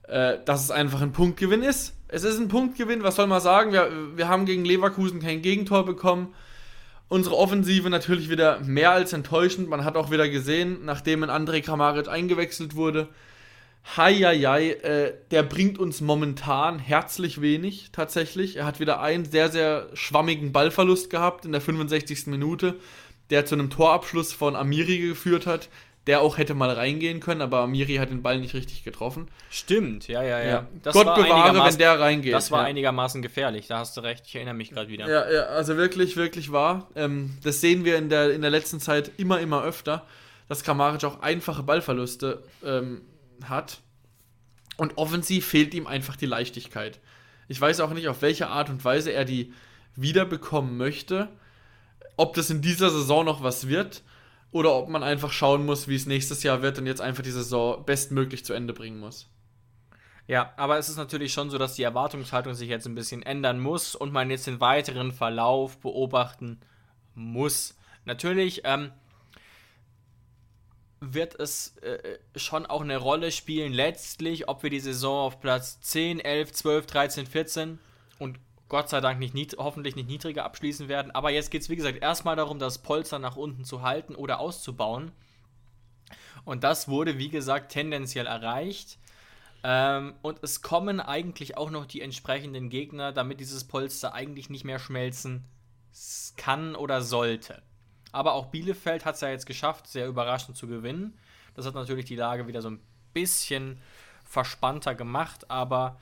äh, dass es einfach ein Punktgewinn ist. Es ist ein Punktgewinn, was soll man sagen? Wir, wir haben gegen Leverkusen kein Gegentor bekommen. Unsere Offensive natürlich wieder mehr als enttäuschend. Man hat auch wieder gesehen, nachdem ein Andrej Kramaric eingewechselt wurde, Heieiei, äh, der bringt uns momentan herzlich wenig, tatsächlich. Er hat wieder einen sehr, sehr schwammigen Ballverlust gehabt in der fünfundsechzigsten Minute, der zu einem Torabschluss von Amiri geführt hat, der auch hätte mal reingehen können, aber Amiri hat den Ball nicht richtig getroffen. Stimmt, ja, ja, ja. ja. Das Gott war bewahre, wenn der reingeht. Das war ja. einigermaßen gefährlich, da hast du recht, ich erinnere mich gerade wieder. Ja, ja, also wirklich, wirklich wahr. Ähm, das sehen wir in der, in der letzten Zeit immer, immer öfter, dass Kramaric auch einfache Ballverluste ähm, hat. Und offensiv fehlt ihm einfach die Leichtigkeit. Ich weiß auch nicht, auf welche Art und Weise er die wiederbekommen möchte. Ob das in dieser Saison noch was wird oder ob man einfach schauen muss, wie es nächstes Jahr wird und jetzt einfach die Saison bestmöglich zu Ende bringen muss. Ja, aber es ist natürlich schon so, dass die Erwartungshaltung sich jetzt ein bisschen ändern muss und man jetzt den weiteren Verlauf beobachten muss. Natürlich, ähm, wird es äh, schon auch eine Rolle spielen, letztlich, ob wir die Saison auf Platz zehn, elf, zwölf, dreizehn, vierzehn und Gott sei Dank nicht nied- hoffentlich nicht niedriger abschließen werden. Aber jetzt geht es, wie gesagt, erstmal darum, das Polster nach unten zu halten oder auszubauen. Und das wurde, wie gesagt, tendenziell erreicht. Ähm, und es kommen eigentlich auch noch die entsprechenden Gegner, damit dieses Polster eigentlich nicht mehr schmelzen kann oder sollte. Aber auch Bielefeld hat es ja jetzt geschafft, sehr überraschend zu gewinnen. Das hat natürlich die Lage wieder so ein bisschen verspannter gemacht, aber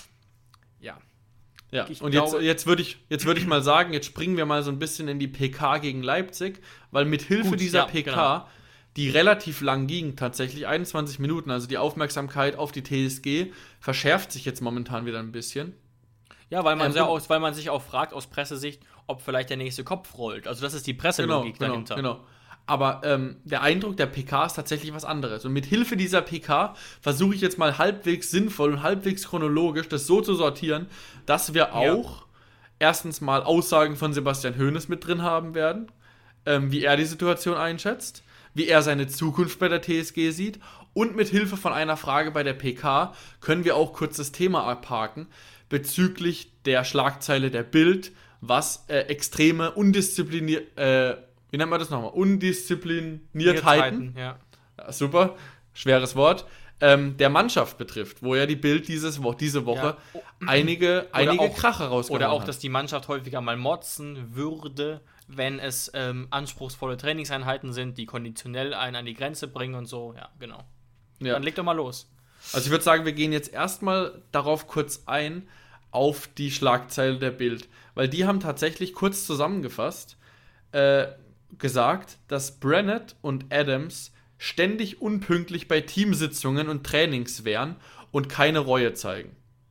ja. Ja, ich und glaube, jetzt, jetzt würde ich, jetzt würd ich mal sagen, jetzt springen wir mal so ein bisschen in die P K gegen Leipzig, weil mit Hilfe Gut, dieser ja, P K, genau. die relativ lang ging, tatsächlich einundzwanzig Minuten, also die Aufmerksamkeit auf die T S G verschärft sich jetzt momentan wieder ein bisschen. Ja, weil man, Ähm, sehr auch, weil man sich auch fragt aus Pressesicht, ob vielleicht der nächste Kopf rollt. Also das ist die Presselogik genau, dahinter. Genau, genau. Aber ähm, der Eindruck der P K ist tatsächlich was anderes. Und mit Hilfe dieser P K versuche ich jetzt mal halbwegs sinnvoll und halbwegs chronologisch das so zu sortieren, dass wir auch ja. erstens mal Aussagen von Sebastian Hoeneß mit drin haben werden, ähm, wie er die Situation einschätzt, wie er seine Zukunft bei der T S G sieht. Und mit Hilfe von einer Frage bei der P K können wir auch kurz das Thema abhaken bezüglich der Schlagzeile der Bild, was äh, extreme, undiszipliniert, äh, wie nennt man das nochmal? Undiszipliniertheiten, ja. Ja, super, schweres Wort, ähm, der Mannschaft betrifft, wo ja die Bild dieses Wo- diese Woche ja. einige, einige auch, Kracher rausgehauen Oder auch, hat. dass die Mannschaft häufiger mal motzen würde, wenn es ähm, anspruchsvolle Trainingseinheiten sind, die konditionell einen an die Grenze bringen und so. Ja, genau. Ja. Dann leg doch mal los. Also ich würde sagen, wir gehen jetzt erstmal darauf kurz ein, auf die Schlagzeile der Bild. Weil die haben tatsächlich kurz zusammengefasst äh, gesagt, dass Brennett und Adams ständig unpünktlich bei Teamsitzungen und Trainings wären und keine Reue zeigen.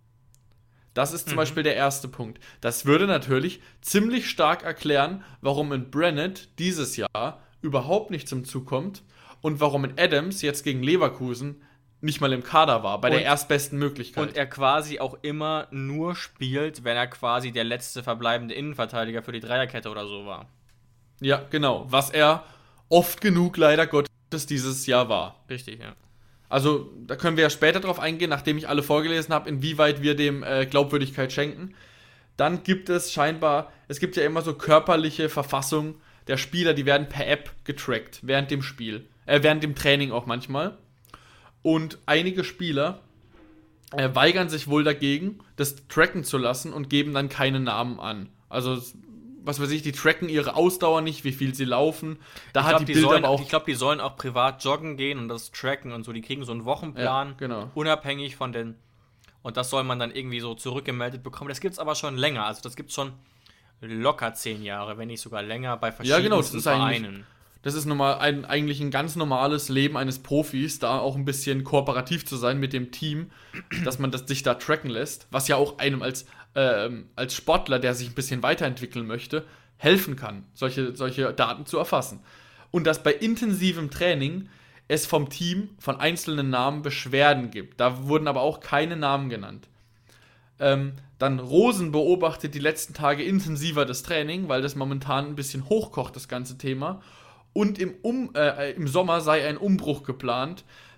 Das ist zum mhm. Beispiel der erste Punkt. Das würde natürlich ziemlich stark erklären, warum in Brennett dieses Jahr überhaupt nicht zum Zug kommt und warum in Adams jetzt gegen Leverkusen nicht mal im Kader war, bei und, der erstbesten Möglichkeit. Und er quasi auch immer nur spielt, wenn er quasi der letzte verbleibende Innenverteidiger für die Dreierkette oder so war. Ja, genau. Was er oft genug leider Gottes dieses Jahr war. Richtig, ja. Also, da können wir ja später drauf eingehen, nachdem ich alle vorgelesen habe, inwieweit wir dem äh, Glaubwürdigkeit schenken. Dann gibt es scheinbar, es gibt ja immer so körperliche Verfassung der Spieler, die werden per App getrackt während dem Spiel. Äh, während dem Training auch manchmal. Und einige Spieler äh, weigern sich wohl dagegen, das tracken zu lassen und geben dann keine Namen an. Also, was weiß ich, die tracken ihre Ausdauer nicht, wie viel sie laufen. Da ich hat glaub, die, die Bild sollen, aber auch... Ich glaube, die sollen auch privat joggen gehen und das tracken und so. Die kriegen so einen Wochenplan, ja, genau. unabhängig von den... Und das soll man dann irgendwie so zurückgemeldet bekommen. Das gibt es aber schon länger. Also das gibt es schon locker zehn Jahre, wenn nicht sogar länger, bei verschiedenen ja, genau, das ist Vereinen. Das ist normal, ein, eigentlich ein ganz normales Leben eines Profis, da auch ein bisschen kooperativ zu sein mit dem Team, dass man das sich da tracken lässt, was ja auch einem als, ähm, als Sportler, der sich ein bisschen weiterentwickeln möchte, helfen kann, solche, solche Daten zu erfassen. Und dass bei intensivem Training es vom Team von einzelnen Namen Beschwerden gibt. Da wurden aber auch keine Namen genannt. Ähm, dann Rosen beobachtet die letzten Tage intensiver das Training, weil das momentan ein bisschen hochkocht, das ganze Thema. Und im, um, äh, im Sommer sei ein Umbruch geplant,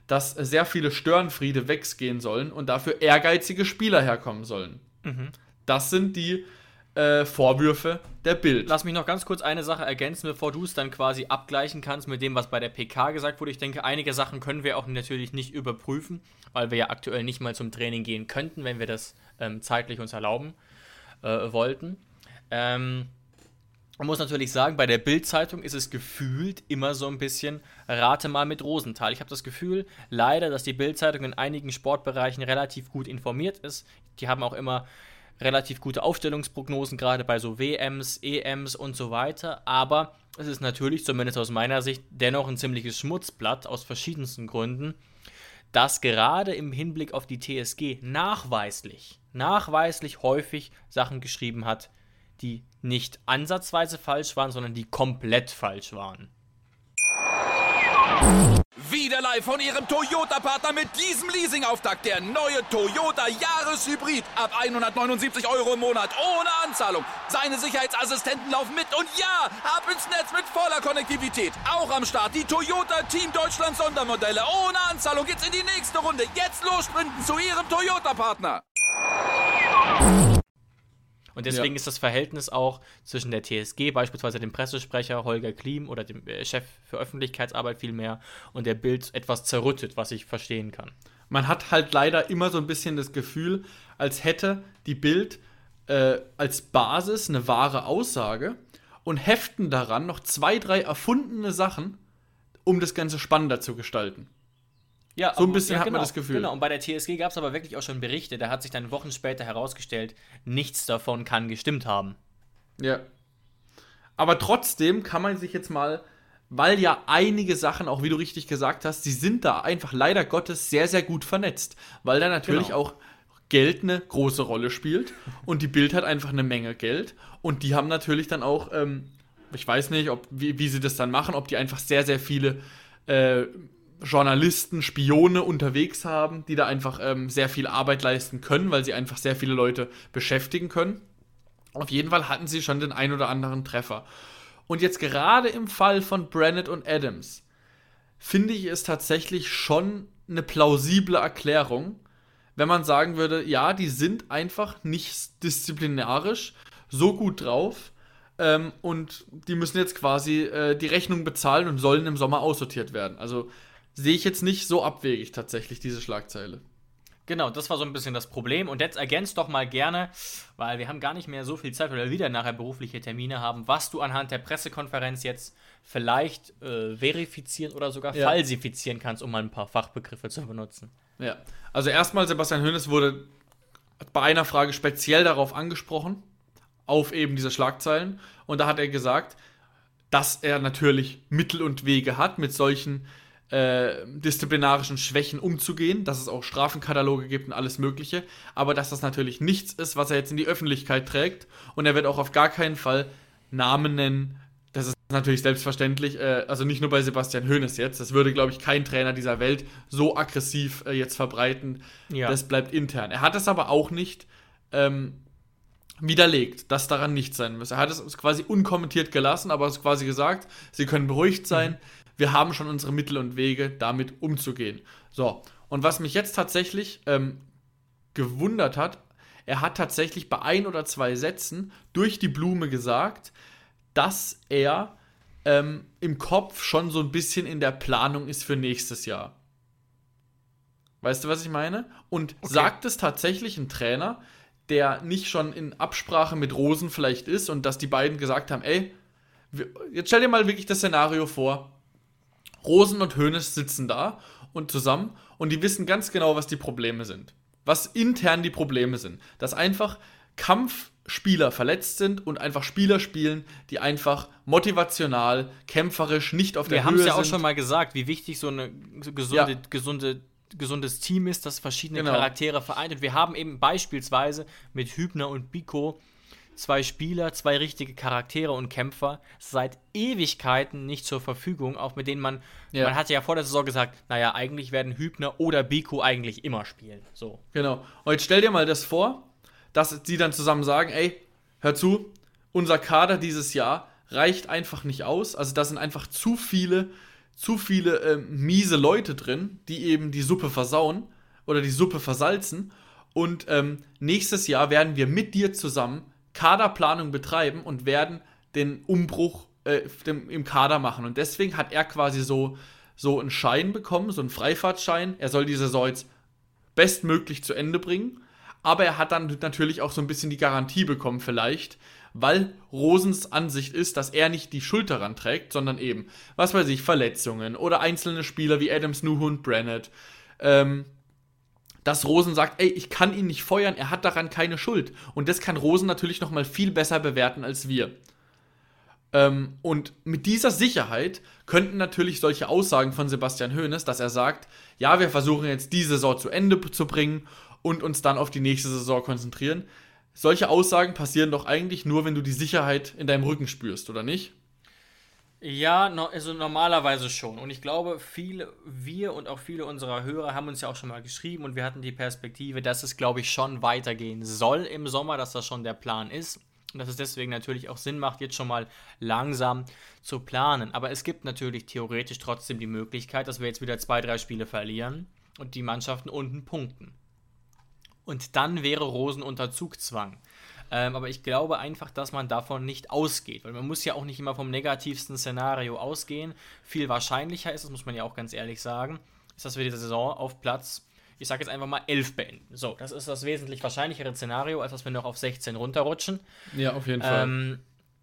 dass sehr viele Störenfriede weggehen sollen und dafür ehrgeizige Spieler herkommen sollen. Mhm. Das sind die äh, Vorwürfe der Bild. Lass mich noch ganz kurz eine Sache ergänzen, bevor du es dann quasi abgleichen kannst mit dem, was bei der P K gesagt wurde. Ich denke, einige Sachen können wir auch natürlich nicht überprüfen, weil wir ja aktuell nicht mal zum Training gehen könnten, wenn wir das ähm, zeitlich uns erlauben äh, wollten. Ähm, man muss natürlich sagen, bei der Bild-Zeitung ist es gefühlt immer so ein bisschen Rate mal mit Rosenthal. Ich habe das Gefühl, leider, dass die Bild-Zeitung in einigen Sportbereichen relativ gut informiert ist. Die haben auch immer relativ gute Aufstellungsprognosen, gerade bei so W Ms, E Ms und so weiter. Aber es ist natürlich, zumindest aus meiner Sicht, dennoch ein ziemliches Schmutzblatt aus verschiedensten Gründen, das gerade im Hinblick auf die T S G nachweislich, nachweislich häufig Sachen geschrieben hat, die nicht ansatzweise falsch waren, sondern die komplett falsch waren. Wieder live von Ihrem Toyota-Partner mit diesem Leasing-Auftakt. Der neue Toyota Jahreshybrid. Ab hundertneunundsiebzig Euro im Monat. Ohne Anzahlung. Seine Sicherheitsassistenten laufen mit. Und ja, ab ins Netz mit voller Konnektivität. Auch am Start die Toyota Team Deutschland Sondermodelle. Ohne Anzahlung geht's in die nächste Runde. Jetzt los sprinten zu Ihrem Toyota-Partner. Und deswegen Ja. ist das Verhältnis auch zwischen der T S G, beispielsweise dem Pressesprecher Holger Klim oder dem äh, Chef für Öffentlichkeitsarbeit vielmehr, und der Bild etwas zerrüttet, was ich verstehen kann. Man hat halt leider immer so ein bisschen das Gefühl, als hätte die Bild äh, als Basis eine wahre Aussage und heften daran noch zwei, drei erfundene Sachen, um das Ganze spannender zu gestalten. Ja, So ein bisschen hat man genau, das Gefühl. Genau, und bei der T S G gab es aber wirklich auch schon Berichte, da hat sich dann Wochen später herausgestellt, nichts davon kann gestimmt haben. Ja. Aber trotzdem kann man sich jetzt mal, weil ja einige Sachen, auch wie du richtig gesagt hast, die sind da einfach leider Gottes sehr, sehr gut vernetzt. Weil da natürlich Genau. auch Geld eine große Rolle spielt. Und die Bild hat einfach eine Menge Geld. Und die haben natürlich dann auch, ähm, ich weiß nicht, ob, wie, wie sie das dann machen, ob die einfach sehr, sehr viele äh, Journalisten, Spione unterwegs haben, die da einfach ähm, sehr viel Arbeit leisten können, weil sie einfach sehr viele Leute beschäftigen können. Auf jeden Fall hatten sie schon den ein oder anderen Treffer. Und jetzt gerade im Fall von Brannett und Adams finde ich es tatsächlich schon eine plausible Erklärung, wenn man sagen würde, ja, die sind einfach nicht disziplinarisch so gut drauf ähm, und die müssen jetzt quasi äh, die Rechnung bezahlen und sollen im Sommer aussortiert werden. Also sehe ich jetzt nicht so abwegig tatsächlich, diese Schlagzeile. Genau, das war so ein bisschen das Problem. Und jetzt ergänzt doch mal gerne, weil wir haben gar nicht mehr so viel Zeit, weil wir wieder nachher berufliche Termine haben, was du anhand der Pressekonferenz jetzt vielleicht äh, verifizieren oder sogar Ja. falsifizieren kannst, um mal ein paar Fachbegriffe zu benutzen. Ja, also erstmal, Sebastian Hoeneß wurde bei einer Frage speziell darauf angesprochen, auf eben diese Schlagzeilen. Und da hat er gesagt, dass er natürlich Mittel und Wege hat, mit solchen äh, disziplinarischen Schwächen umzugehen, dass es auch Strafenkataloge gibt und alles Mögliche, aber dass das natürlich nichts ist, was er jetzt in die Öffentlichkeit trägt. Und er wird auch auf gar keinen Fall Namen nennen. Das ist natürlich selbstverständlich, äh, also nicht nur bei Sebastian Hoeneß jetzt, das würde, glaube ich, kein Trainer dieser Welt so aggressiv äh, jetzt verbreiten. Ja. Das bleibt intern. Er hat es aber auch nicht ähm, widerlegt, dass daran nichts sein muss. Er hat es quasi unkommentiert gelassen, aber es quasi gesagt, Sie können beruhigt sein, mhm. wir haben schon unsere Mittel und Wege, damit umzugehen. So, und was mich jetzt tatsächlich ähm, gewundert hat, er hat tatsächlich bei ein oder zwei Sätzen durch die Blume gesagt, dass er ähm, im Kopf schon so ein bisschen in der Planung ist für nächstes Jahr. Weißt du, was ich meine? Und Okay. sagt es tatsächlich ein Trainer, der nicht schon in Absprache mit Rosen vielleicht ist und dass die beiden gesagt haben, ey, wir, jetzt stell dir mal wirklich das Szenario vor, Rosen und Hoeneß sitzen da und zusammen und die wissen ganz genau, was die Probleme sind. Was intern die Probleme sind. Dass einfach Kampfspieler verletzt sind und einfach Spieler spielen, die einfach motivational, kämpferisch nicht auf der Wir Höhe haben sind. es ja auch schon mal gesagt, wie wichtig so eine so gesunde, Ja. gesunde, gesundes Team ist, das verschiedene Genau. Charaktere vereint. Und wir haben eben beispielsweise mit Hübner und Biko zwei Spieler, zwei richtige Charaktere und Kämpfer seit Ewigkeiten nicht zur Verfügung, auch mit denen man, Ja. man hatte ja vor der Saison gesagt, naja, eigentlich werden Hübner oder Biko eigentlich immer spielen. So. Genau. Und jetzt stell dir mal das vor, dass die dann zusammen sagen, ey, hör zu, unser Kader dieses Jahr reicht einfach nicht aus. Also da sind einfach zu viele, zu viele äh, miese Leute drin, die eben die Suppe versauen oder die Suppe versalzen. Und ähm, nächstes Jahr werden wir mit dir zusammen Kaderplanung betreiben und werden den Umbruch äh, dem, im Kader machen. Und deswegen hat er quasi so, so einen Schein bekommen, so einen Freifahrtschein. Er soll die Saison jetzt bestmöglich zu Ende bringen. Aber er hat dann natürlich auch so ein bisschen die Garantie bekommen vielleicht, weil Rosens Ansicht ist, dass er nicht die Schuld daran trägt, sondern eben, was weiß ich, Verletzungen oder einzelne Spieler wie Adams, Nuhu und Brennett. Ähm, dass Rosen sagt, ey, ich kann ihn nicht feuern, er hat daran keine Schuld. Und das kann Rosen natürlich nochmal viel besser bewerten als wir. Ähm, und mit dieser Sicherheit könnten natürlich solche Aussagen von Sebastian Hoeneß, dass er sagt, ja, wir versuchen jetzt die Saison zu Ende zu bringen und uns dann auf die nächste Saison konzentrieren. Solche Aussagen passieren doch eigentlich nur, wenn du die Sicherheit in deinem Rücken spürst, oder nicht? Ja, no, also normalerweise schon. Und ich glaube, viele, wir und auch viele unserer Hörer haben uns ja auch schon mal geschrieben und wir hatten die Perspektive, dass es, glaube ich, schon weitergehen soll im Sommer, dass das schon der Plan ist. Und dass es deswegen natürlich auch Sinn macht, jetzt schon mal langsam zu planen. Aber es gibt natürlich theoretisch trotzdem die Möglichkeit, dass wir jetzt wieder zwei, drei Spiele verlieren und die Mannschaften unten punkten. Und dann wäre Rosen unter Zugzwang. Ähm, aber ich glaube einfach, dass man davon nicht ausgeht. Weil man muss ja auch nicht immer vom negativsten Szenario ausgehen. Viel wahrscheinlicher ist, das muss man ja auch ganz ehrlich sagen, ist, dass wir diese Saison auf Platz, ich sage jetzt einfach mal elf beenden. So, das ist das wesentlich wahrscheinlichere Szenario, als dass wir noch auf sechzehn runterrutschen. Ja, auf jeden Fall. Ähm,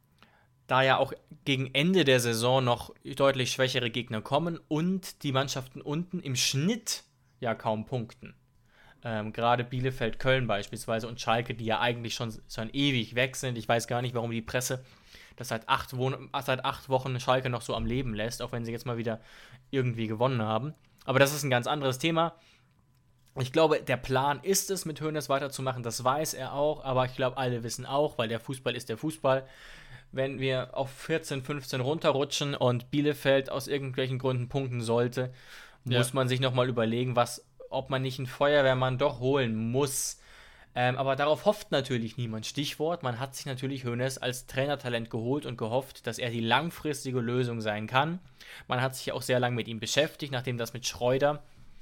da ja auch gegen Ende der Saison noch deutlich schwächere Gegner kommen und die Mannschaften unten im Schnitt ja kaum punkten. Ähm, gerade Bielefeld, Köln beispielsweise und Schalke, die ja eigentlich schon, schon ewig weg sind. Ich weiß gar nicht, warum die Presse das seit acht, Wo- seit acht Wochen Schalke noch so am Leben lässt, auch wenn sie jetzt mal wieder irgendwie gewonnen haben. Aber das ist ein ganz anderes Thema. Ich glaube, der Plan ist es, mit Hoeneß weiterzumachen, das weiß er auch, aber ich glaube, alle wissen auch, weil der Fußball ist der Fußball. Wenn wir auf vierzehn, fünfzehn runterrutschen und Bielefeld aus irgendwelchen Gründen punkten sollte, Ja. muss man sich nochmal überlegen, was, ob man nicht einen Feuerwehrmann doch holen muss. Ähm, aber darauf hofft natürlich niemand. Stichwort, man hat sich natürlich Hoeneß als Trainertalent geholt und gehofft, dass er die langfristige Lösung sein kann. Man hat sich ja auch sehr lange mit ihm beschäftigt, nachdem das mit Schreuder,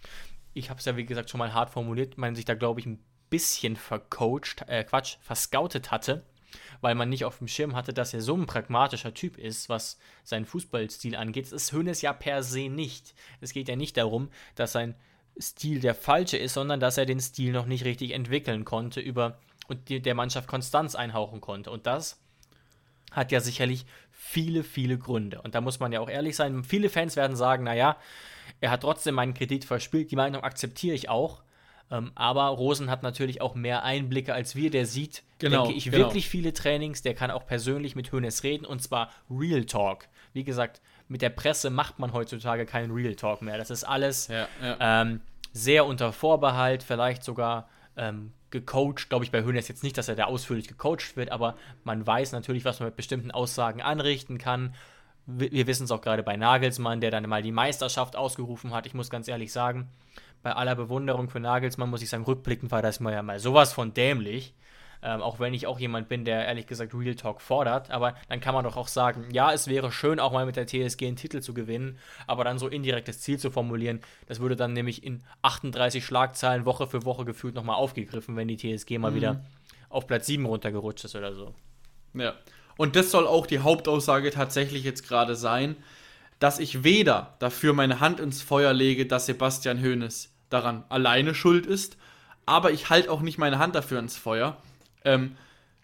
ich habe es ja wie gesagt schon mal hart formuliert, man sich da glaube ich ein bisschen vercoacht, äh Quatsch, verscoutet hatte, weil man nicht auf dem Schirm hatte, dass er so ein pragmatischer Typ ist, was seinen Fußballstil angeht. Das ist Hoeneß ja per se nicht. Es geht ja nicht darum, dass sein Stil der falsche ist, sondern dass er den Stil noch nicht richtig entwickeln konnte über und die, der Mannschaft Konstanz einhauchen konnte. Und das hat ja sicherlich viele, viele Gründe. Und da muss man ja auch ehrlich sein. Viele Fans werden sagen, naja, er hat trotzdem meinen Kredit verspielt. Die Meinung akzeptiere ich auch. Ähm, aber Rosen hat natürlich auch mehr Einblicke als wir. Der sieht, Genau, denke ich, genau. wirklich viele Trainings. Der kann auch persönlich mit Hoeneß reden. Und zwar Real Talk. Wie gesagt, mit der Presse macht man heutzutage keinen Real Talk mehr. Das ist alles Ja, ja. ähm, sehr unter Vorbehalt, vielleicht sogar ähm, gecoacht. Glaube ich bei Hoeneß jetzt nicht, dass er da ausführlich gecoacht wird, aber man weiß natürlich, was man mit bestimmten Aussagen anrichten kann. Wir, wir wissen es auch gerade bei Nagelsmann, der dann mal die Meisterschaft ausgerufen hat. Ich muss ganz ehrlich sagen, bei aller Bewunderung für Nagelsmann muss ich sagen, rückblickend war das mal ja mal sowas von dämlich. Ähm, auch wenn ich auch jemand bin, der ehrlich gesagt Real Talk fordert, aber dann kann man doch auch sagen, ja, es wäre schön, auch mal mit der T S G einen Titel zu gewinnen, aber dann so indirektes Ziel zu formulieren, das würde dann nämlich in achtunddreißig Schlagzeilen Woche für Woche gefühlt nochmal aufgegriffen, wenn die T S G mal Mhm. wieder auf Platz sieben runtergerutscht ist oder so. Ja. Und das soll auch die Hauptaussage tatsächlich jetzt gerade sein, dass ich weder dafür meine Hand ins Feuer lege, dass Sebastian Hoeneß daran alleine schuld ist, aber ich halte auch nicht meine Hand dafür ins Feuer, ähm,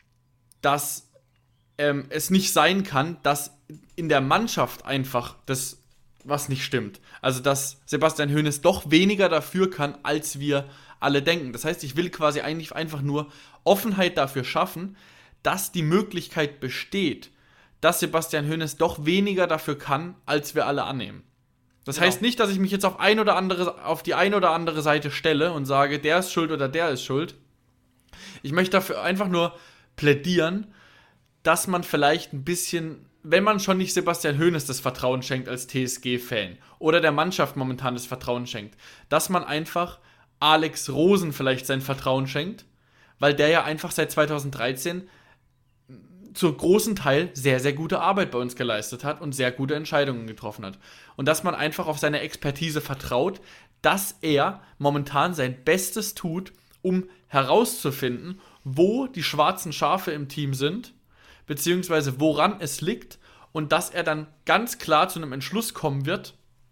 dass ähm, es nicht sein kann, dass in der Mannschaft einfach das was nicht stimmt. Also, dass Sebastian Hoeneß doch weniger dafür kann, als wir alle denken. Das heißt, ich will quasi eigentlich einfach nur Offenheit dafür schaffen, dass die Möglichkeit besteht, dass Sebastian Hoeneß doch weniger dafür kann, als wir alle annehmen. Das Genau. heißt nicht, dass ich mich jetzt auf ein oder andere, auf die eine oder andere Seite stelle und sage, der ist schuld oder der ist schuld. Ich möchte dafür einfach nur plädieren, dass man vielleicht ein bisschen, wenn man schon nicht Sebastian Hoeneß das Vertrauen schenkt als T S G-Fan oder der Mannschaft momentan das Vertrauen schenkt, dass man einfach Alex Rosen vielleicht sein Vertrauen schenkt, weil der ja einfach seit zweitausenddreizehn zu großen Teil sehr, sehr gute Arbeit bei uns geleistet hat und sehr gute Entscheidungen getroffen hat. Und dass man einfach auf seine Expertise vertraut, dass er momentan sein Bestes tut, um herauszufinden, wo die schwarzen Schafe im Team sind, beziehungsweise woran es liegt, und dass er dann ganz klar zu einem Entschluss kommen wird,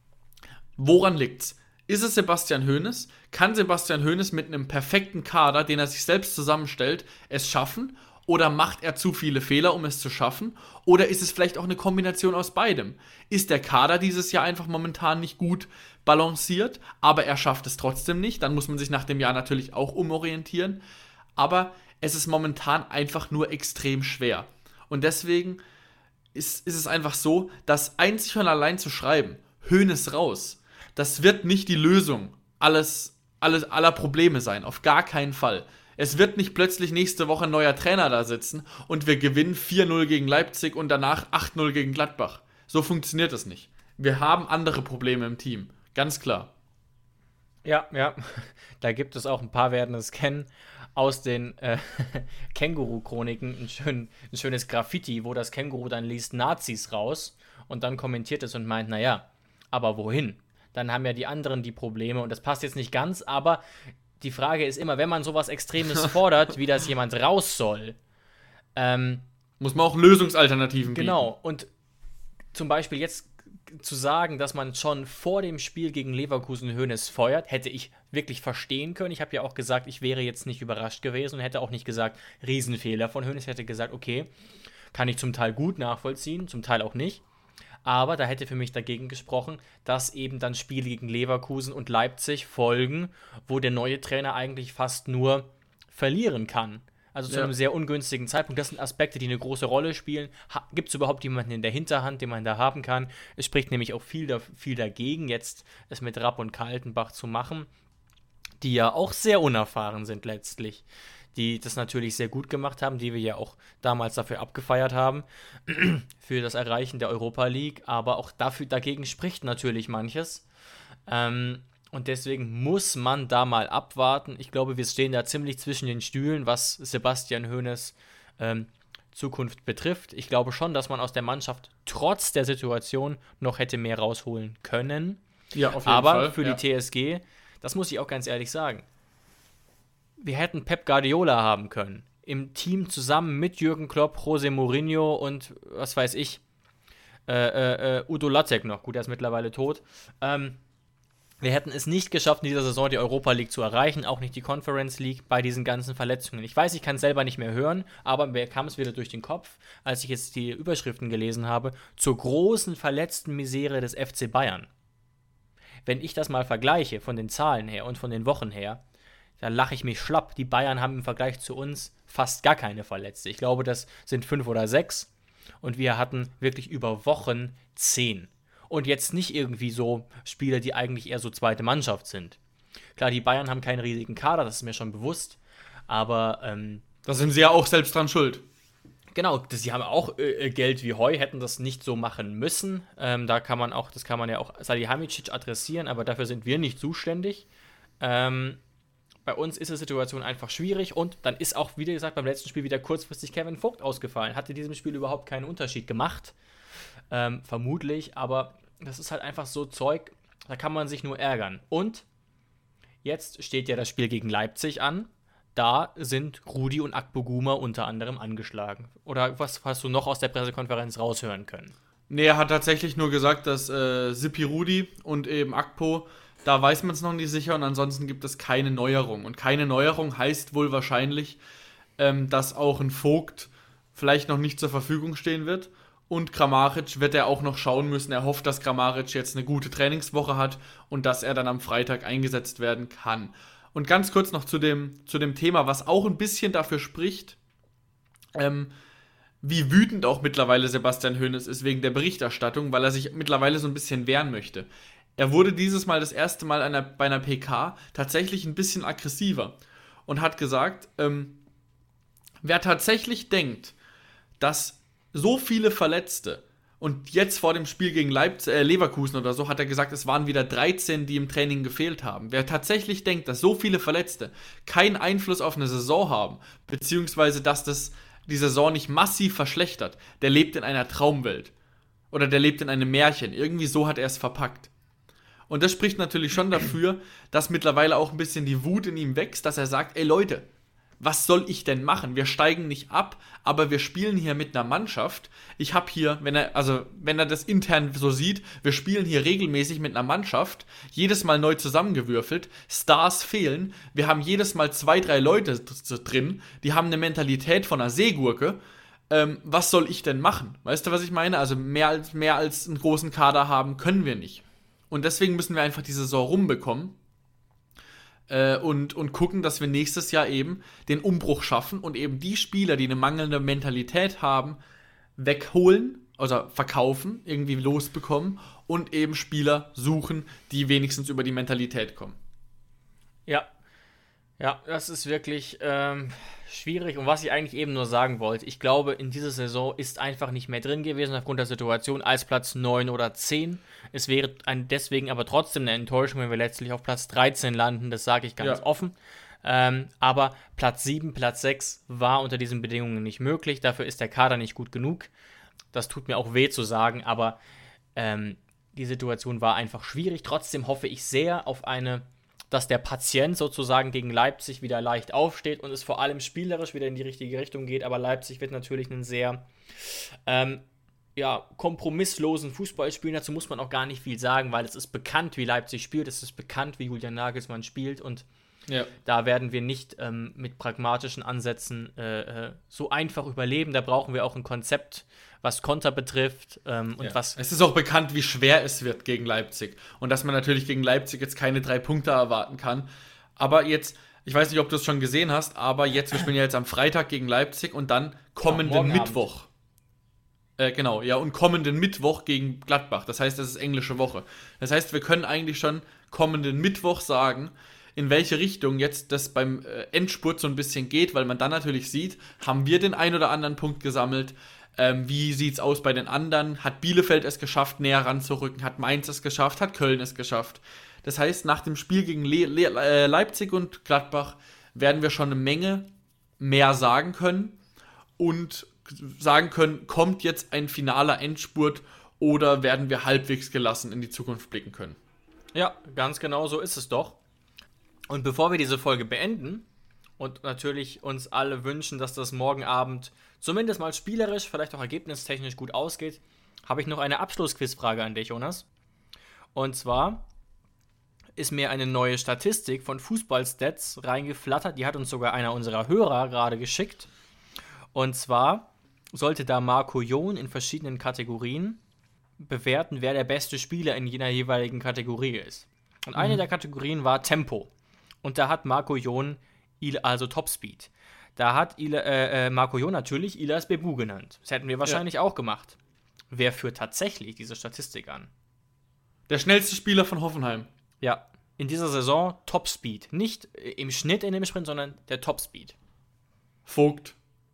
woran liegt's? Ist es Sebastian Hoeneß? Kann Sebastian Hoeneß mit einem perfekten Kader, den er sich selbst zusammenstellt, es schaffen? Oder macht er zu viele Fehler, um es zu schaffen? Oder ist es vielleicht auch eine Kombination aus beidem? Ist der Kader dieses Jahr einfach momentan nicht gut balanciert, aber er schafft es trotzdem nicht? Dann muss man sich nach dem Jahr natürlich auch umorientieren. Aber es ist momentan einfach nur extrem schwer. Und deswegen ist, ist es einfach so, dass einzig und allein zu schreiben, Hoeneß raus, das wird nicht die Lösung alles, alles, aller Probleme sein. Auf gar keinen Fall. Es wird nicht plötzlich nächste Woche ein neuer Trainer da sitzen und wir gewinnen vier null gegen Leipzig und danach acht null gegen Gladbach. So funktioniert es nicht. Wir haben andere Probleme im Team. Ganz klar. Ja, ja. Da gibt es auch ein paar, werden es kennen, aus den äh, Känguru-Chroniken ein, schön, ein schönes Graffiti, wo das Känguru dann liest Nazis raus und dann kommentiert es und meint, naja, aber wohin? Dann haben ja die anderen die Probleme und das passt jetzt nicht ganz, aber die Frage ist immer, wenn man sowas Extremes fordert, wie das jemand raus soll, ähm, muss man auch Lösungsalternativen bieten. Genau, und zum Beispiel jetzt zu sagen, dass man schon vor dem Spiel gegen Leverkusen Hoeneß feuert, hätte ich wirklich verstehen können. Ich habe ja auch gesagt, ich wäre jetzt nicht überrascht gewesen und hätte auch nicht gesagt, Riesenfehler von Hoeneß. Ich hätte gesagt, okay, kann ich zum Teil gut nachvollziehen, zum Teil auch nicht. Aber da hätte für mich dagegen gesprochen, dass eben dann Spiele gegen Leverkusen und Leipzig folgen, wo der neue Trainer eigentlich fast nur verlieren kann. Also zu ja. einem sehr ungünstigen Zeitpunkt. Das sind Aspekte, die eine große Rolle spielen. Ha- Gibt es überhaupt jemanden in der Hinterhand, den man da haben kann? Es spricht nämlich auch viel, da- viel dagegen, jetzt es mit Rapp und Kaltenbach zu machen, die ja auch sehr unerfahren sind letztlich. Die das natürlich sehr gut gemacht haben, die wir ja auch damals dafür abgefeiert haben, für das Erreichen der Europa League, aber auch dafür, dagegen spricht natürlich manches. Ähm, und deswegen muss man da mal abwarten. Ich glaube, wir stehen da ziemlich zwischen den Stühlen, was Sebastian Hoeneß ähm, Zukunft betrifft. Ich glaube schon, dass man aus der Mannschaft trotz der Situation noch hätte mehr rausholen können. Ja, auf jeden aber Fall. für ja. die T S G, das muss ich auch ganz ehrlich sagen, wir hätten Pep Guardiola haben können. Im Team zusammen mit Jürgen Klopp, José Mourinho und was weiß ich, äh, äh, Udo Lattek noch. Gut, er ist mittlerweile tot. Ähm, wir hätten es nicht geschafft, in dieser Saison die Europa League zu erreichen, auch nicht die Conference League bei diesen ganzen Verletzungen. Ich weiß, ich kann es selber nicht mehr hören, aber mir kam es wieder durch den Kopf, als ich jetzt die Überschriften gelesen habe, zur großen verletzten Misere des F C Bayern. Wenn ich das mal vergleiche, von den Zahlen her und von den Wochen her, da lache ich mich schlapp. Die Bayern haben im Vergleich zu uns fast gar keine Verletzte. Ich glaube, das sind fünf oder sechs. Und wir hatten wirklich über Wochen zehn. Und jetzt nicht irgendwie so Spieler, die eigentlich eher so zweite Mannschaft sind. Klar, die Bayern haben keinen riesigen Kader, das ist mir schon bewusst. Aber ähm, da sind sie ja auch selbst dran schuld. Genau, das, sie haben auch äh, Geld wie Heu, hätten das nicht so machen müssen. Ähm, da kann man auch, das kann man ja auch Salihamidzic adressieren, aber dafür sind wir nicht zuständig. Ähm, Bei uns ist die Situation einfach schwierig und dann ist auch, wie gesagt, beim letzten Spiel wieder kurzfristig Kevin Vogt ausgefallen. Hat in diesem Spiel überhaupt keinen Unterschied gemacht. Ähm, vermutlich, aber das ist halt einfach so Zeug, da kann man sich nur ärgern. Und jetzt steht ja das Spiel gegen Leipzig an. Da sind Rudi und Akpoguma unter anderem angeschlagen. Oder was hast du noch aus der Pressekonferenz raushören können? Nee, er hat tatsächlich nur gesagt, dass äh, Sippi Rudi und eben Akpo, da weiß man es noch nicht sicher und ansonsten gibt es keine Neuerung. Und keine Neuerung heißt wohl wahrscheinlich, ähm, dass auch ein Vogt vielleicht noch nicht zur Verfügung stehen wird. Und Kramaric wird er auch noch schauen müssen. Er hofft, dass Kramaric jetzt eine gute Trainingswoche hat und dass er dann am Freitag eingesetzt werden kann. Und ganz kurz noch zu dem, zu dem Thema, was auch ein bisschen dafür spricht, ähm, wie wütend auch mittlerweile Sebastian Hoeneß ist wegen der Berichterstattung, weil er sich mittlerweile so ein bisschen wehren möchte. Er wurde dieses Mal das erste Mal einer, bei einer P K tatsächlich ein bisschen aggressiver und hat gesagt, ähm, wer tatsächlich denkt, dass so viele Verletzte und jetzt vor dem Spiel gegen Leipzig, äh, Leverkusen oder so, hat er gesagt, es waren wieder dreizehn, die im Training gefehlt haben. Wer tatsächlich denkt, dass so viele Verletzte keinen Einfluss auf eine Saison haben, beziehungsweise dass das die Saison nicht massiv verschlechtert, der lebt in einer Traumwelt. Oder der lebt in einem Märchen. Irgendwie so hat er es verpackt. Und das spricht natürlich schon dafür, dass mittlerweile auch ein bisschen die Wut in ihm wächst, dass er sagt, ey Leute, was soll ich denn machen? Wir steigen nicht ab, aber wir spielen hier mit einer Mannschaft. Ich habe hier, wenn er, also wenn er das intern so sieht, wir spielen hier regelmäßig mit einer Mannschaft, jedes Mal neu zusammengewürfelt, Stars fehlen, wir haben jedes Mal zwei, drei Leute drin, die haben eine Mentalität von einer Seegurke. Ähm, was soll ich denn machen? Weißt du, was ich meine? Also mehr als, mehr als einen großen Kader haben können wir nicht. Und deswegen müssen wir einfach die Saison rumbekommen. Und, und gucken, dass wir nächstes Jahr eben den Umbruch schaffen und eben die Spieler, die eine mangelnde Mentalität haben, wegholen, also verkaufen, irgendwie losbekommen und eben Spieler suchen, die wenigstens über die Mentalität kommen. Ja, ja, das ist wirklich ähm, schwierig. Und was ich eigentlich eben nur sagen wollte, ich glaube, in dieser Saison ist einfach nicht mehr drin gewesen aufgrund der Situation als Platz neun oder zehn. Es wäre ein, deswegen aber trotzdem eine Enttäuschung, wenn wir letztlich auf Platz dreizehn landen, das sage ich ganz ja. offen. Ähm, aber Platz sieben, Platz sechs war unter diesen Bedingungen nicht möglich. Dafür ist der Kader nicht gut genug. Das tut mir auch weh zu sagen, aber ähm, die Situation war einfach schwierig. Trotzdem hoffe ich sehr auf eine, dass der Patient sozusagen gegen Leipzig wieder leicht aufsteht und es vor allem spielerisch wieder in die richtige Richtung geht. Aber Leipzig wird natürlich einen sehr ähm, ja, kompromisslosen Fußball spielen. Dazu muss man auch gar nicht viel sagen, weil es ist bekannt, wie Leipzig spielt. Es ist bekannt, wie Julian Nagelsmann spielt. Und ja. da werden wir nicht ähm, mit pragmatischen Ansätzen äh, so einfach überleben. Da brauchen wir auch ein Konzept, was Konter betrifft. Ähm, und ja. was es ist auch bekannt, wie schwer es wird gegen Leipzig. Und dass man natürlich gegen Leipzig jetzt keine drei Punkte erwarten kann. Aber jetzt, ich weiß nicht, ob du es schon gesehen hast, aber jetzt, wir spielen ja jetzt am Freitag gegen Leipzig und dann kommenden ja, Mittwoch. Äh, genau, ja, und kommenden Mittwoch gegen Gladbach. Das heißt, das ist englische Woche. Das heißt, wir können eigentlich schon kommenden Mittwoch sagen, in welche Richtung jetzt das beim äh, Endspurt so ein bisschen geht, weil man dann natürlich sieht, haben wir den ein oder anderen Punkt gesammelt, ähm, wie sieht es aus bei den anderen, hat Bielefeld es geschafft, näher ranzurücken, hat Mainz es geschafft, hat Köln es geschafft. Das heißt, nach dem Spiel gegen Le- Le- äh, Leipzig und Gladbach werden wir schon eine Menge mehr sagen können und sagen können, kommt jetzt ein finaler Endspurt oder werden wir halbwegs gelassen in die Zukunft blicken können. Ja, ganz genau so ist es doch. Und bevor wir diese Folge beenden und natürlich uns alle wünschen, dass das morgen Abend zumindest mal spielerisch, vielleicht auch ergebnistechnisch gut ausgeht, habe ich noch eine Abschlussquizfrage an dich, Jonas. Und zwar ist mir eine neue Statistik von Fußballstats reingeflattert. Die hat uns sogar einer unserer Hörer gerade geschickt. Und zwar sollte da Marco Jon in verschiedenen Kategorien bewerten, wer der beste Spieler in jener jeweiligen Kategorie ist. Und eine mhm. der Kategorien war Tempo. Und da hat Marco Jon, also Topspeed. Da hat Ila, äh, Marco Jon natürlich Ilas Bebu genannt. Das hätten wir wahrscheinlich ja. auch gemacht. Wer führt tatsächlich diese Statistik an? Der schnellste Spieler von Hoffenheim. Ja, in dieser Saison Topspeed. Nicht im Schnitt in dem Sprint, sondern der Topspeed. Vogt.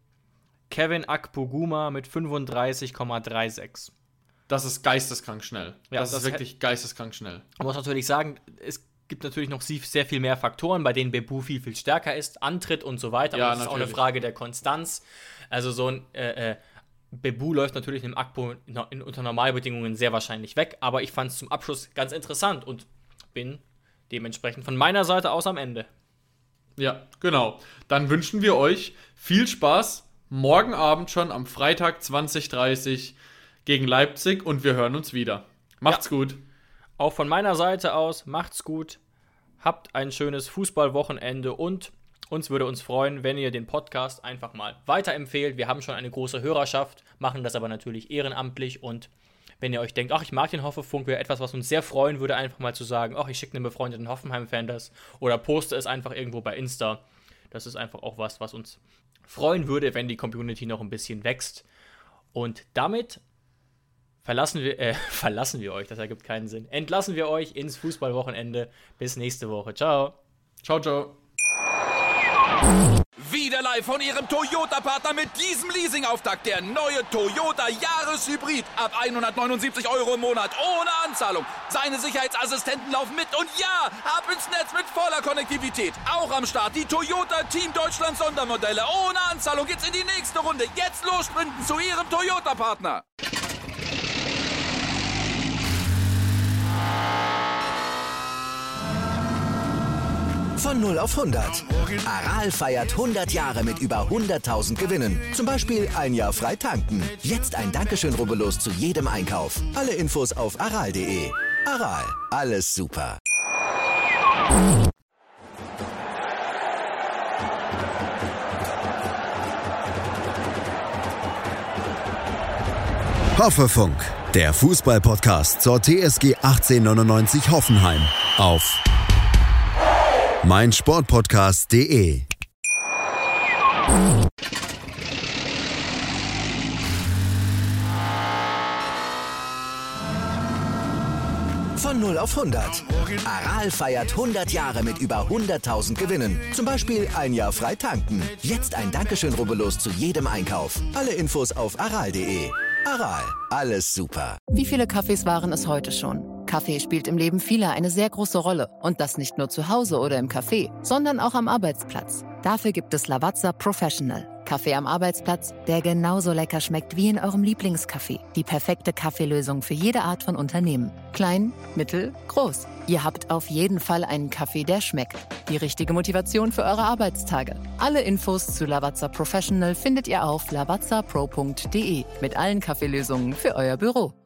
Kevin Akpoguma mit fünfunddreißig Komma sechsunddreißig. Das ist geisteskrank schnell. Ja, das, das ist wirklich geisteskrank schnell. Man muss natürlich sagen, es gibt natürlich noch sehr viel mehr Faktoren, bei denen Bebu viel, viel stärker ist. Antritt und so weiter. Ja, das ist auch eine Frage der Konstanz. Also so ein äh, äh, Bebu läuft natürlich im Akpo in, in, unter Normalbedingungen sehr wahrscheinlich weg. Aber ich fand es zum Abschluss ganz interessant und bin dementsprechend von meiner Seite aus am Ende. Ja, genau. Dann wünschen wir euch viel Spaß morgen Abend schon am Freitag zwanzig Uhr dreißig gegen Leipzig und wir hören uns wieder. Macht's ja. gut. Auch von meiner Seite aus, macht's gut, habt ein schönes Fußballwochenende und uns würde uns freuen, wenn ihr den Podcast einfach mal weiterempfehlt. Wir haben schon eine große Hörerschaft, machen das aber natürlich ehrenamtlich und wenn ihr euch denkt, ach, ich mag den Hoffefunk, wäre etwas, was uns sehr freuen würde, einfach mal zu sagen, ach, ich schicke einem befreundeten Hoffenheim-Fan das oder poste es einfach irgendwo bei Insta. Das ist einfach auch was, was uns freuen würde, wenn die Community noch ein bisschen wächst. Und damit verlassen wir, äh, verlassen wir euch, das ergibt keinen Sinn. Entlassen wir euch ins Fußballwochenende. Bis nächste Woche. Ciao. Ciao, ciao. Wieder live von Ihrem Toyota-Partner mit diesem Leasing-Auftakt. Der neue Toyota Jahreshybrid. Ab hundertneunundsiebzig Euro im Monat. Ohne Anzahlung. Seine Sicherheitsassistenten laufen mit. Und ja, ab ins Netz mit voller Konnektivität. Auch am Start die Toyota Team Deutschland Sondermodelle. Ohne Anzahlung geht's in die nächste Runde. Jetzt los sprinten zu Ihrem Toyota-Partner. Von null auf hundert. Aral feiert hundert Jahre mit über hunderttausend Gewinnen. Zum Beispiel ein Jahr frei tanken. Jetzt ein Dankeschön, rubbellos zu jedem Einkauf. Alle Infos auf aral punkt de. Aral, alles super. Hoffefunk, der Fußball-Podcast zur T S G achtzehnhundertneunundneunzig Hoffenheim auf meinsportpodcast punkt de. Von null auf hundert. Aral feiert hundert Jahre mit über hunderttausend Gewinnen. Zum Beispiel ein Jahr frei tanken. Jetzt ein Dankeschön, rubbellos zu jedem Einkauf. Alle Infos auf aral punkt de. Aral, alles super. Wie viele Kaffees waren es heute schon? Kaffee spielt im Leben vieler eine sehr große Rolle. Und das nicht nur zu Hause oder im Café, sondern auch am Arbeitsplatz. Dafür gibt es Lavazza Professional. Kaffee am Arbeitsplatz, der genauso lecker schmeckt wie in eurem Lieblingscafé. Die perfekte Kaffeelösung für jede Art von Unternehmen. Klein, mittel, groß. Ihr habt auf jeden Fall einen Kaffee, der schmeckt. Die richtige Motivation für eure Arbeitstage. Alle Infos zu Lavazza Professional findet ihr auf lavazza pro punkt de mit allen Kaffeelösungen für euer Büro.